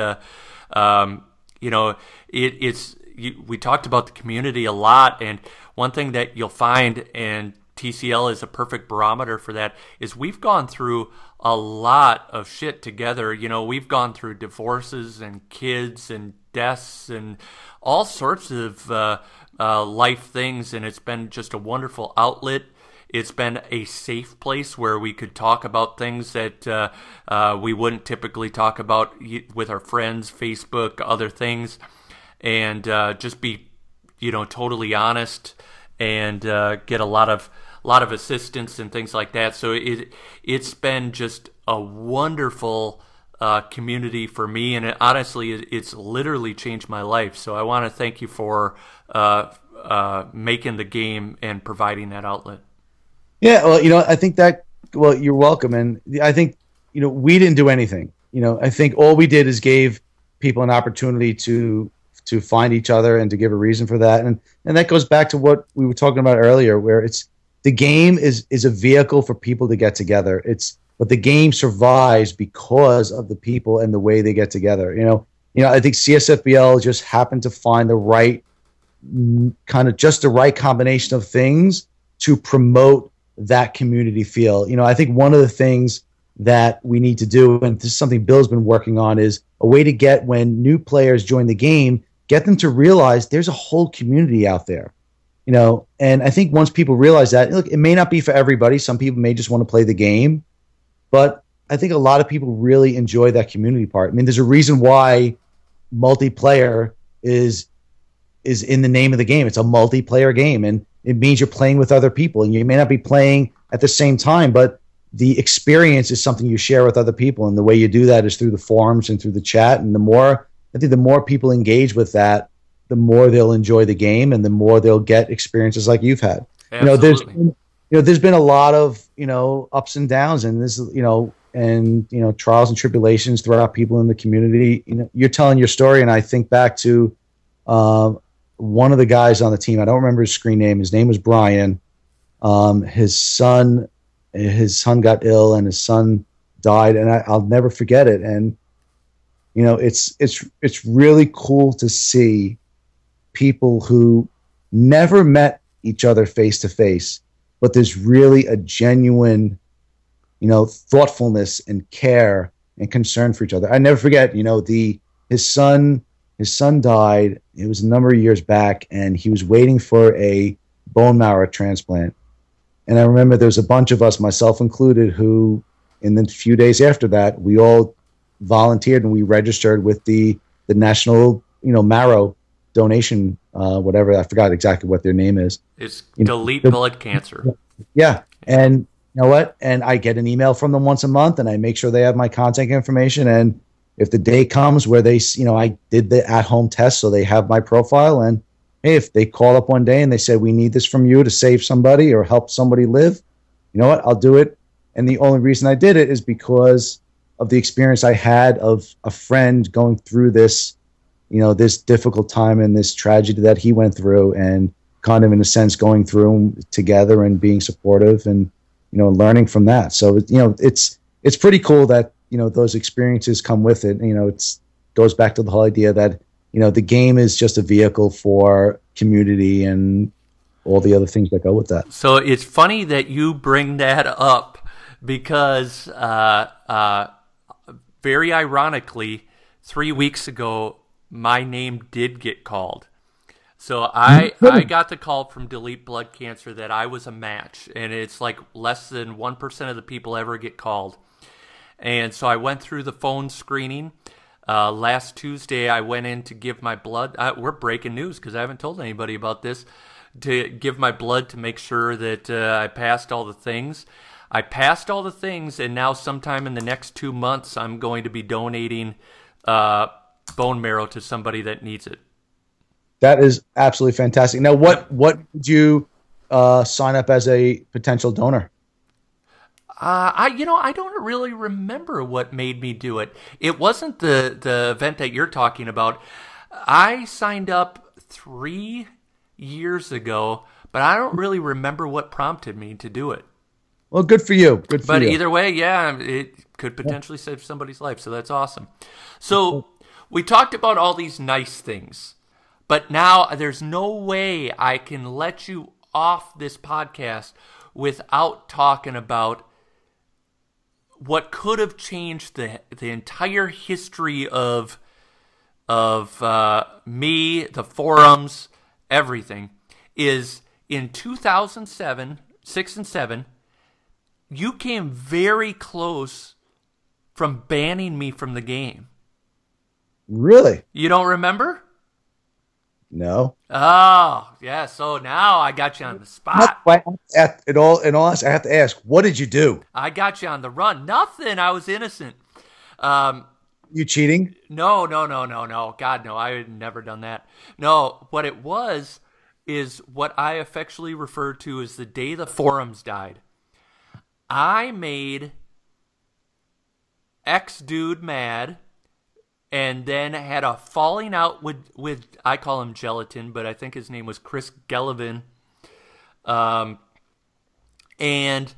Speaker 2: we talked about the community a lot, and one thing that you'll find, and TCL is a perfect barometer for that, is we've gone through a lot of shit together. We've gone through divorces and kids and deaths and all sorts of life things, and it's been just a wonderful outlet. It's been a safe place where we could talk about things that we wouldn't typically talk about with our friends, Facebook, other things, and just be, totally honest, and get a lot of assistance and things like that. So it's been just a wonderful community for me, and honestly, it's literally changed my life. So I want to thank you for making the game and providing that outlet.
Speaker 3: Yeah, well, I think that, you're welcome. And I think, we didn't do anything. I think all we did is gave people an opportunity to find each other and to give a reason for that. And that goes back to what we were talking about earlier, where the game is a vehicle for people to get together. But the game survives because of the people and the way they get together. I think CSFBL just happened to find the right combination of things to promote that community feel. I think one of the things that we need to do, and this is something Bill's been working on, is a way to get, when new players join the game, get them to realize there's a whole community out there. And I think once people realize that, look, it may not be for everybody. Some people may just want to play the game, but I think a lot of people really enjoy that community part. I mean, there's a reason why multiplayer is in the name of the game. It's a multiplayer game, and it means you're playing with other people, and you may not be playing at the same time, but the experience is something you share with other people, and the way you do that is through the forums and through the chat. And the more people engage with that, the more they'll enjoy the game, and the more they'll get experiences like you've had.
Speaker 2: Absolutely.
Speaker 3: There's been a lot of ups and downs, and this and trials and tribulations throughout people in the community. You're telling your story, and I think back to one of the guys on the team. I don't remember his screen name. His name was Brian. His son got ill, and his son died, and I'll never forget it. And it's really cool to see people who never met each other face to face, but there's really a genuine, thoughtfulness and care and concern for each other. I never forget, his son died. It was a number of years back, and he was waiting for a bone marrow transplant. And I remember there was a bunch of us, myself included, who in the few days after that, we all volunteered and we registered with the National, marrow donation, whatever. I forgot exactly what their name is.
Speaker 2: It's Delete Blood Cancer.
Speaker 3: Yeah. And you know what? And I get an email from them once a month, and I make sure they have my contact information. And if the day comes where they, I did the at-home test, so they have my profile, and hey, if they call up one day and they say, we need this from you to save somebody or help somebody live, you know what? I'll do it. And the only reason I did it is because of the experience I had of a friend going through this, this difficult time and this tragedy that he went through, and kind of in a sense going through together and being supportive and, learning from that. So, it's pretty cool that, those experiences come with it. It's goes back to the whole idea that, the game is just a vehicle for community and all the other things that go with that.
Speaker 2: So it's funny that you bring that up because very ironically, 3 weeks ago, my name did get called. So I got the call from Delete Blood Cancer that I was a match, and it's like less than 1% of the people ever get called. And so I went through the phone screening. Last Tuesday, I went in to give my blood. We're breaking news because I haven't told anybody about this. To give my blood to make sure that I passed all the things. I passed all the things, and now sometime in the next 2 months, I'm going to be donating bone marrow to somebody that needs it.
Speaker 3: That is absolutely fantastic. Now, what did you sign up as a potential donor?
Speaker 2: I don't really remember what made me do it. It wasn't the event that you're talking about. I signed up 3 years ago, but I don't really remember what prompted me to do it.
Speaker 3: Well, good for you. Good for you.
Speaker 2: But either way, yeah, it could potentially save somebody's life, so that's awesome. So we talked about all these nice things, but now there's no way I can let you off this podcast without talking about what could have changed the entire history of me, the forums, everything. Is in 2007, 6 and 7, you came very close from banning me from the game.
Speaker 3: Really?
Speaker 2: You don't remember?
Speaker 3: No.
Speaker 2: Oh, yeah. So now I got you on the spot.
Speaker 3: In all honesty, I have to ask, what did you do?
Speaker 2: I got you on the run. Nothing. I was innocent.
Speaker 3: You cheating?
Speaker 2: No. God, no. I had never done that. No, what it was is what I affectionately refer to as the day the forums died. I made X dude mad, and then had a falling out with I call him Gelatin, but I think his name was Chris Gellivan. And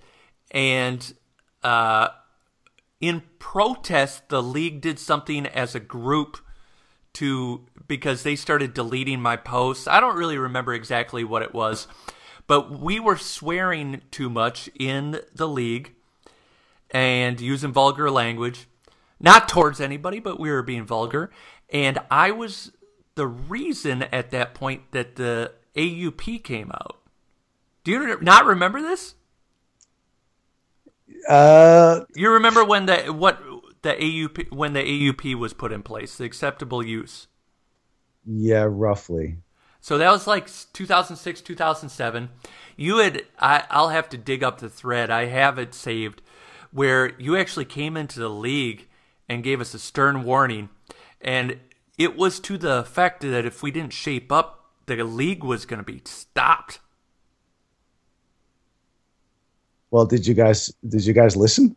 Speaker 2: in protest, the league did something as a group because they started deleting my posts. I don't really remember exactly what it was, but we were swearing too much in the league and using vulgar language. Not towards anybody, but we were being vulgar. And I was the reason at that point that the AUP came out. Do you not remember this? You remember when the AUP was put in place, the acceptable use?
Speaker 3: Yeah, roughly.
Speaker 2: So that was like 2006, 2007. I'll have to dig up the thread. I have it saved, where you actually came into the league and gave us a stern warning. And it was to the effect that if we didn't shape up, the league was going to be stopped.
Speaker 3: Well, did you guys listen?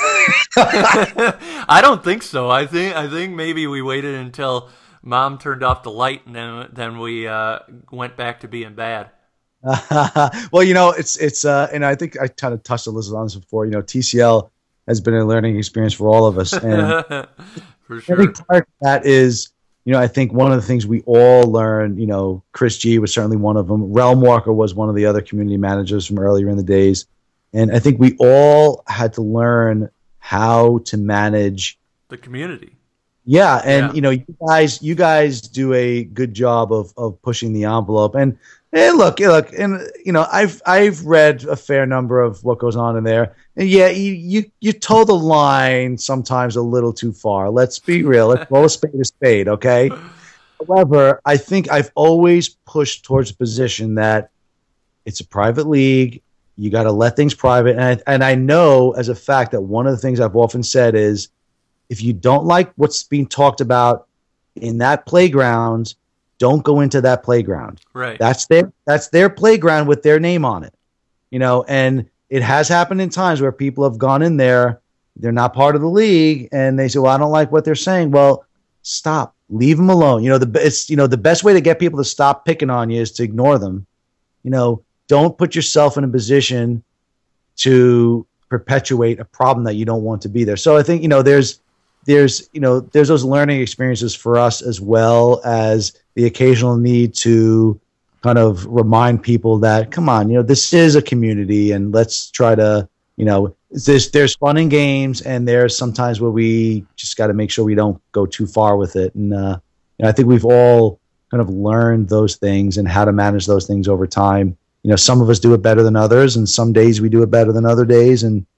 Speaker 2: I don't think so. I think maybe we waited until Mom turned off the light, and then we went back to being bad.
Speaker 3: Well, it's and I think I kind of touched a little on this before. TCL has been a learning experience for all of us, and
Speaker 2: for sure.
Speaker 3: I think part of that is, I think one of the things we all learned. Chris G was certainly one of them. Realm Walker was one of the other community managers from earlier in the days, and I think we all had to learn how to manage the community. Yeah, and you guys do a good job of pushing the envelope. And look, and I've read a fair number of what goes on in there. And yeah, you toe the line sometimes a little too far. Let's be real. Let's roll a spade, okay? However, I think I've always pushed towards the position that it's a private league. You got to let things private. And I know as a fact that one of the things I've often said is, if you don't like what's being talked about in that playground, don't go into that playground.
Speaker 2: Right.
Speaker 3: That's their playground with their name on it. And it has happened in times where people have gone in there, they're not part of the league, and they say, well, I don't like what they're saying. Well, stop, leave them alone. The best way to get people to stop picking on you is to ignore them. Don't put yourself in a position to perpetuate a problem that you don't want to be there. So I think, there's those learning experiences for us, as well as the occasional need to kind of remind people that, come on, this is a community, and let's try to, there's fun in games, and there's sometimes where we just got to make sure we don't go too far with it. And I think we've all kind of learned those things and how to manage those things over time. Some of us do it better than others, and some days we do it better than other days. And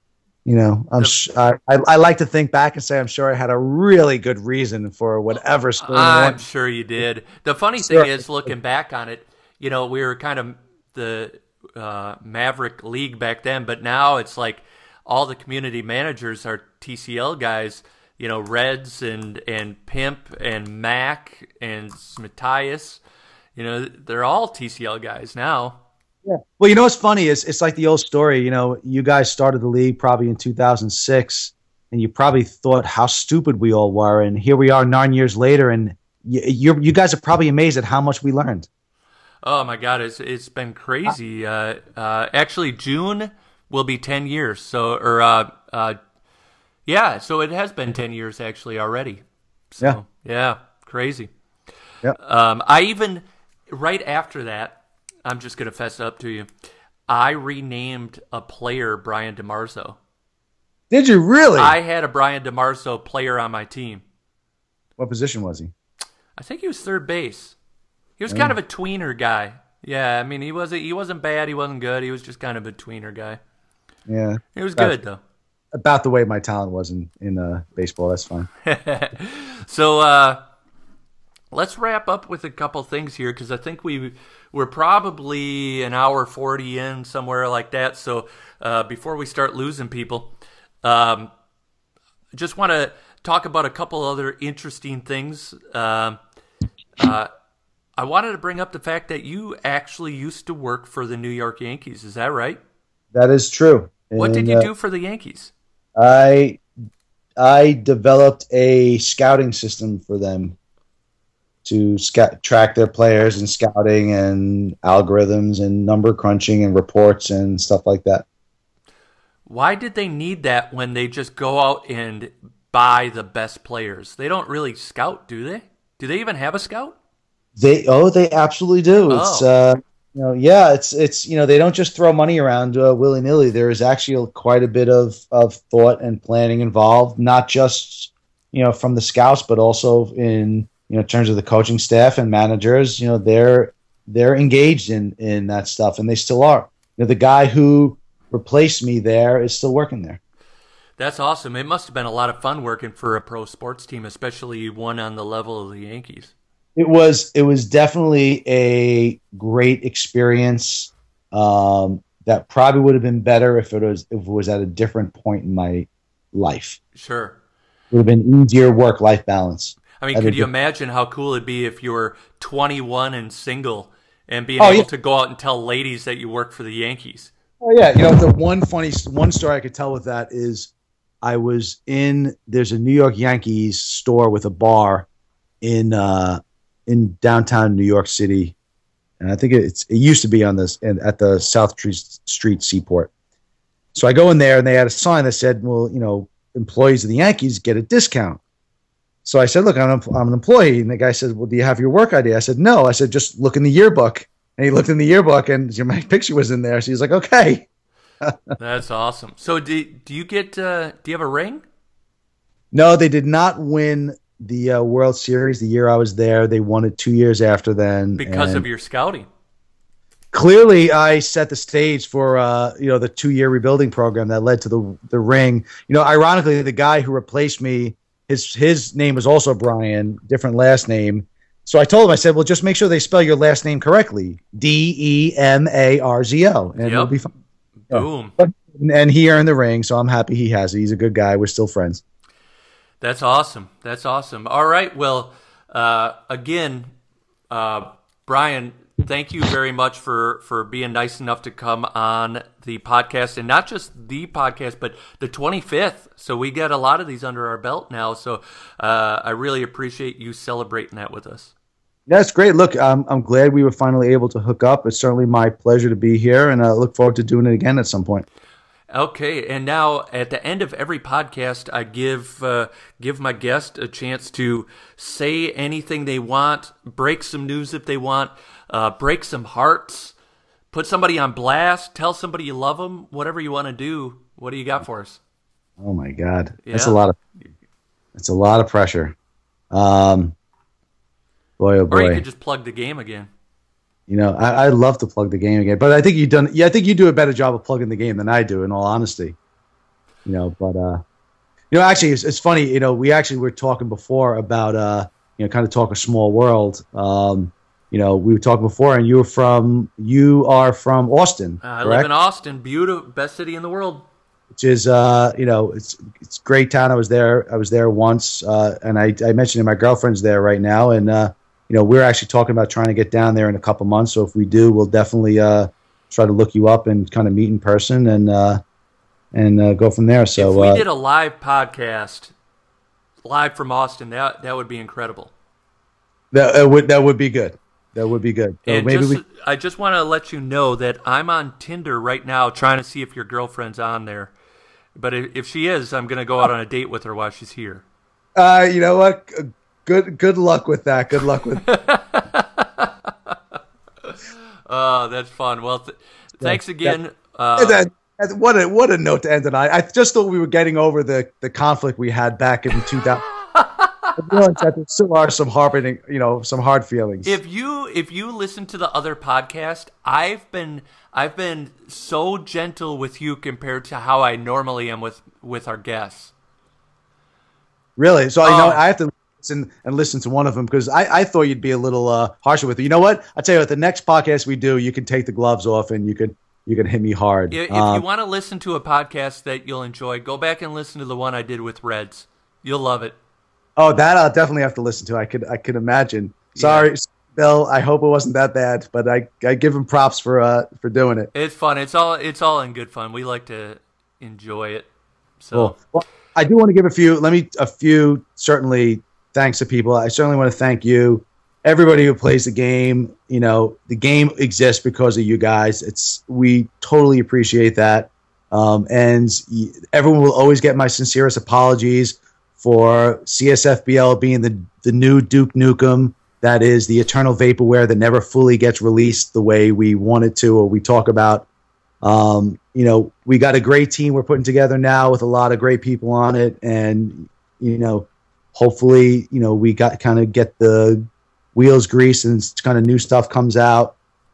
Speaker 3: I like to think back and say I'm sure I had a really good reason for whatever.
Speaker 2: I'm sure you did. The funny thing is, looking back on it, we were kind of the Maverick League back then, but now it's like all the community managers are TCL guys. Reds and Pimp and Mac and Matthias. They're all TCL guys now.
Speaker 3: Yeah. Well, what's funny is it's like the old story. You guys started the league probably in 2006, and you probably thought how stupid we all were, and here we are 9 years later, and you guys are probably amazed at how much we learned.
Speaker 2: Oh my God, it's been crazy. Actually, June will be 10 years. So it has been 10 years actually already. So yeah, crazy.
Speaker 3: Yeah.
Speaker 2: I even right after that, I'm just gonna fess up to you, I renamed a player Brian DeMarzo.
Speaker 3: Did you really?
Speaker 2: I had a Brian DeMarzo player on my team.
Speaker 3: What position was he?
Speaker 2: I think he was third base. He was kind of a tweener guy. Yeah, I mean, he wasn't bad, he wasn't good. He was just kind of a tweener guy.
Speaker 3: Yeah.
Speaker 2: He was good, though.
Speaker 3: About the way my talent was in baseball. That's fine.
Speaker 2: So let's wrap up with a couple things here, because I think we're probably an hour 40 in, somewhere like that. So before we start losing people, just want to talk about a couple other interesting things. I wanted to bring up the fact that you actually used to work for the New York Yankees. Is that right?
Speaker 3: That is true.
Speaker 2: What did you do for the Yankees?
Speaker 3: I developed a scouting system for them to track their players and scouting and algorithms and number crunching and reports and stuff like that.
Speaker 2: Why did they need that when they just go out and buy the best players? They don't really scout, do they? Do they even have a scout?
Speaker 3: They absolutely do.
Speaker 2: Oh.
Speaker 3: It's they don't just throw money around willy nilly. There is actually quite a bit of thought and planning involved, not just from the scouts, but also in terms of the coaching staff and managers. They're engaged in that stuff, and they still are. The guy who replaced me there is still working there.
Speaker 2: That's awesome. It must have been a lot of fun working for a pro sports team, especially one on the level of the Yankees.
Speaker 3: It was definitely a great experience. That probably would have been better if it was at a different point in my life.
Speaker 2: Sure,
Speaker 3: it would have been easier work-life balance.
Speaker 2: I mean, could you imagine how cool it'd be if you were 21 and single and being able to go out and tell ladies that you work for the Yankees?
Speaker 3: Oh yeah, the one story I could tell with that is I was there's a New York Yankees store with a bar in downtown New York City, and I think it used to be at the South Street Seaport. So I go in there, and they had a sign that said, "Well, employees of the Yankees get a discount." So I said, "Look, I'm an employee," and the guy said, "Well, do you have your work ID?" I said, "No." I said, "Just look in the yearbook." And he looked in the yearbook, and my picture was in there. So he's like, "Okay."
Speaker 2: That's awesome. So do you have a ring?
Speaker 3: No, they did not win the World Series the year I was there. They won it 2 years after then.
Speaker 2: Because of your scouting.
Speaker 3: Clearly, I set the stage for the 2-year rebuilding program that led to the ring. Ironically, the guy who replaced me, his name was also Brian, different last name. So I told him, I said, well, just make sure they spell your last name correctly, DEMARZO, and it'll be fine.
Speaker 2: Boom.
Speaker 3: And he earned the ring, so I'm happy he has it. He's a good guy. We're still friends.
Speaker 2: That's awesome. That's awesome. All right. Well, again, Brian, thank you very much for being nice enough to come on the podcast, and not just the podcast, but the 25th. So we get a lot of these under our belt now. So I really appreciate you celebrating that with us.
Speaker 3: That's great. Look, I'm glad we were finally able to hook up. It's certainly my pleasure to be here, and I look forward to doing it again at some point.
Speaker 2: Okay, and now at the end of every podcast, I give my guest a chance to say anything they want, break some news if they want, break some hearts, put somebody on blast, tell somebody you love them, whatever you want to do. What do you got for us?
Speaker 3: Oh my God,
Speaker 2: Yeah.
Speaker 3: That's a lot of pressure. Boy, oh boy.
Speaker 2: Or you could just plug the game again.
Speaker 3: You know, I'd love to plug the game again, but I think I think you do a better job of plugging the game than I do, in all honesty. You know, but actually, it's funny. You know, we actually were talking before about kind of talk a small world. We were talking before, and you are from Austin.
Speaker 2: I live in Austin, beautiful, best city in the world.
Speaker 3: Which is it's a great town. I was there once, and I mentioned my girlfriend's there right now, and we're actually talking about trying to get down there in a couple months. So if we do, we'll definitely try to look you up and kind of meet in person and go from there. So
Speaker 2: if we did a live podcast, live from Austin, that would be incredible.
Speaker 3: That would be good. That would be good. So
Speaker 2: and I just want to let you know that I'm on Tinder right now trying to see if your girlfriend's on there. But if she is, I'm going to go out on a date with her while she's here.
Speaker 3: You know what? Good luck with that. Good luck with
Speaker 2: Oh, that's fun. Well, thanks again.
Speaker 3: What a note to end on. I just thought we were getting over the conflict we had back in 2000. There still are some some hard feelings.
Speaker 2: If you listen to the other podcast, I've been so gentle with you compared to how I normally am with our guests.
Speaker 3: Really? So I have to listen to one of them, because I thought you'd be a little harsher with it. You know what? I'll tell you what. The next podcast we do, you can take the gloves off and you can hit me hard.
Speaker 2: If you want to listen to a podcast that you'll enjoy, go back and listen to the one I did with Reds. You'll love it.
Speaker 3: Oh, that I'll definitely have to listen to. I could imagine. Sorry, Bill. I hope it wasn't that bad, but I give him props for doing it.
Speaker 2: It's fun. It's all in good fun. We like to enjoy it. So,
Speaker 3: well, I do want to give a few certainly thanks to people. I certainly want to thank you, everybody who plays the game. You know, the game exists because of you guys. We totally appreciate that, and everyone will always get my sincerest apologies for CSFBL being the new Duke Nukem, that is the eternal vaporware that never fully gets released the way we want it to, or we talk about. We got a great team we're putting together now with a lot of great people on it, and hopefully we get the wheels greased and kind of new stuff comes out.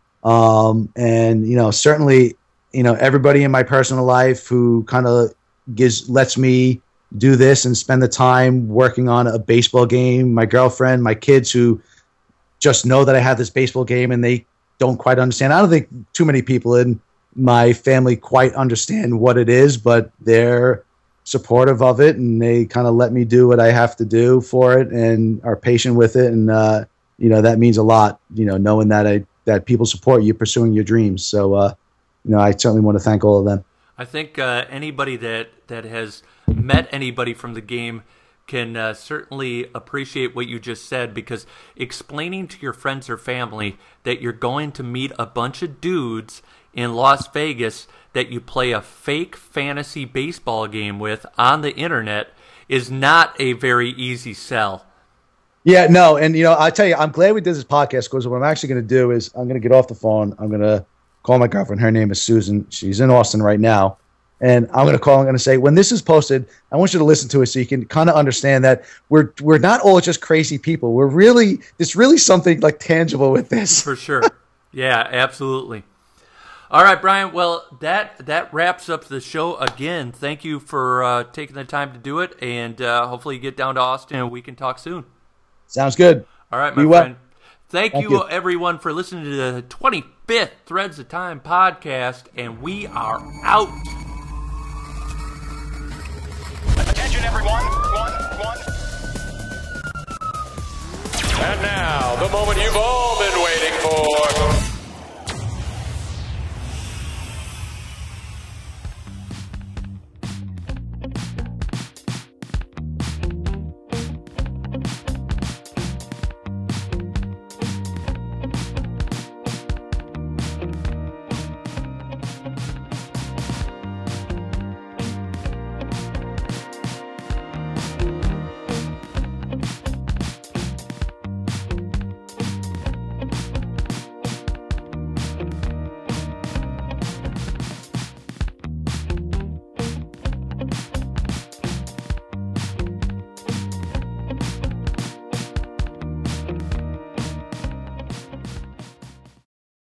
Speaker 3: Certainly everybody in my personal life who kind of lets me do this and spend the time working on a baseball game. My girlfriend, my kids, who just know that I have this baseball game and they don't quite understand. I don't think too many people in my family quite understand what it is, but they're supportive of it and they kind of let me do what I have to do for it and are patient with it. And, that means a lot, knowing that people support you pursuing your dreams. So, I certainly want to thank all of them.
Speaker 2: I think anybody that has met anybody from the game can certainly appreciate what you just said, because explaining to your friends or family that you're going to meet a bunch of dudes in Las Vegas that you play a fake fantasy baseball game with on the internet is not a very easy sell.
Speaker 3: Yeah, no, and I tell you, I'm glad we did this podcast, because what I'm actually going to do is I'm going to get off the phone. I'm going to call my girlfriend. Her name is Susan. She's in Austin right now. And I'm going to call. I'm going to say, when this is posted, I want you to listen to it so you can kind of understand that we're not all just crazy people. There's really something like tangible with this.
Speaker 2: For sure. Yeah, absolutely. All right, Brian. Well, that wraps up the show again. Thank you for taking the time to do it, and hopefully you get down to Austin and we can talk soon.
Speaker 3: Sounds good.
Speaker 2: All right, my friend. Thank you, everyone, for listening to the 25th Threads of Time podcast, and we are out.
Speaker 1: Attention, everyone. And now, the moment you've all been waiting for.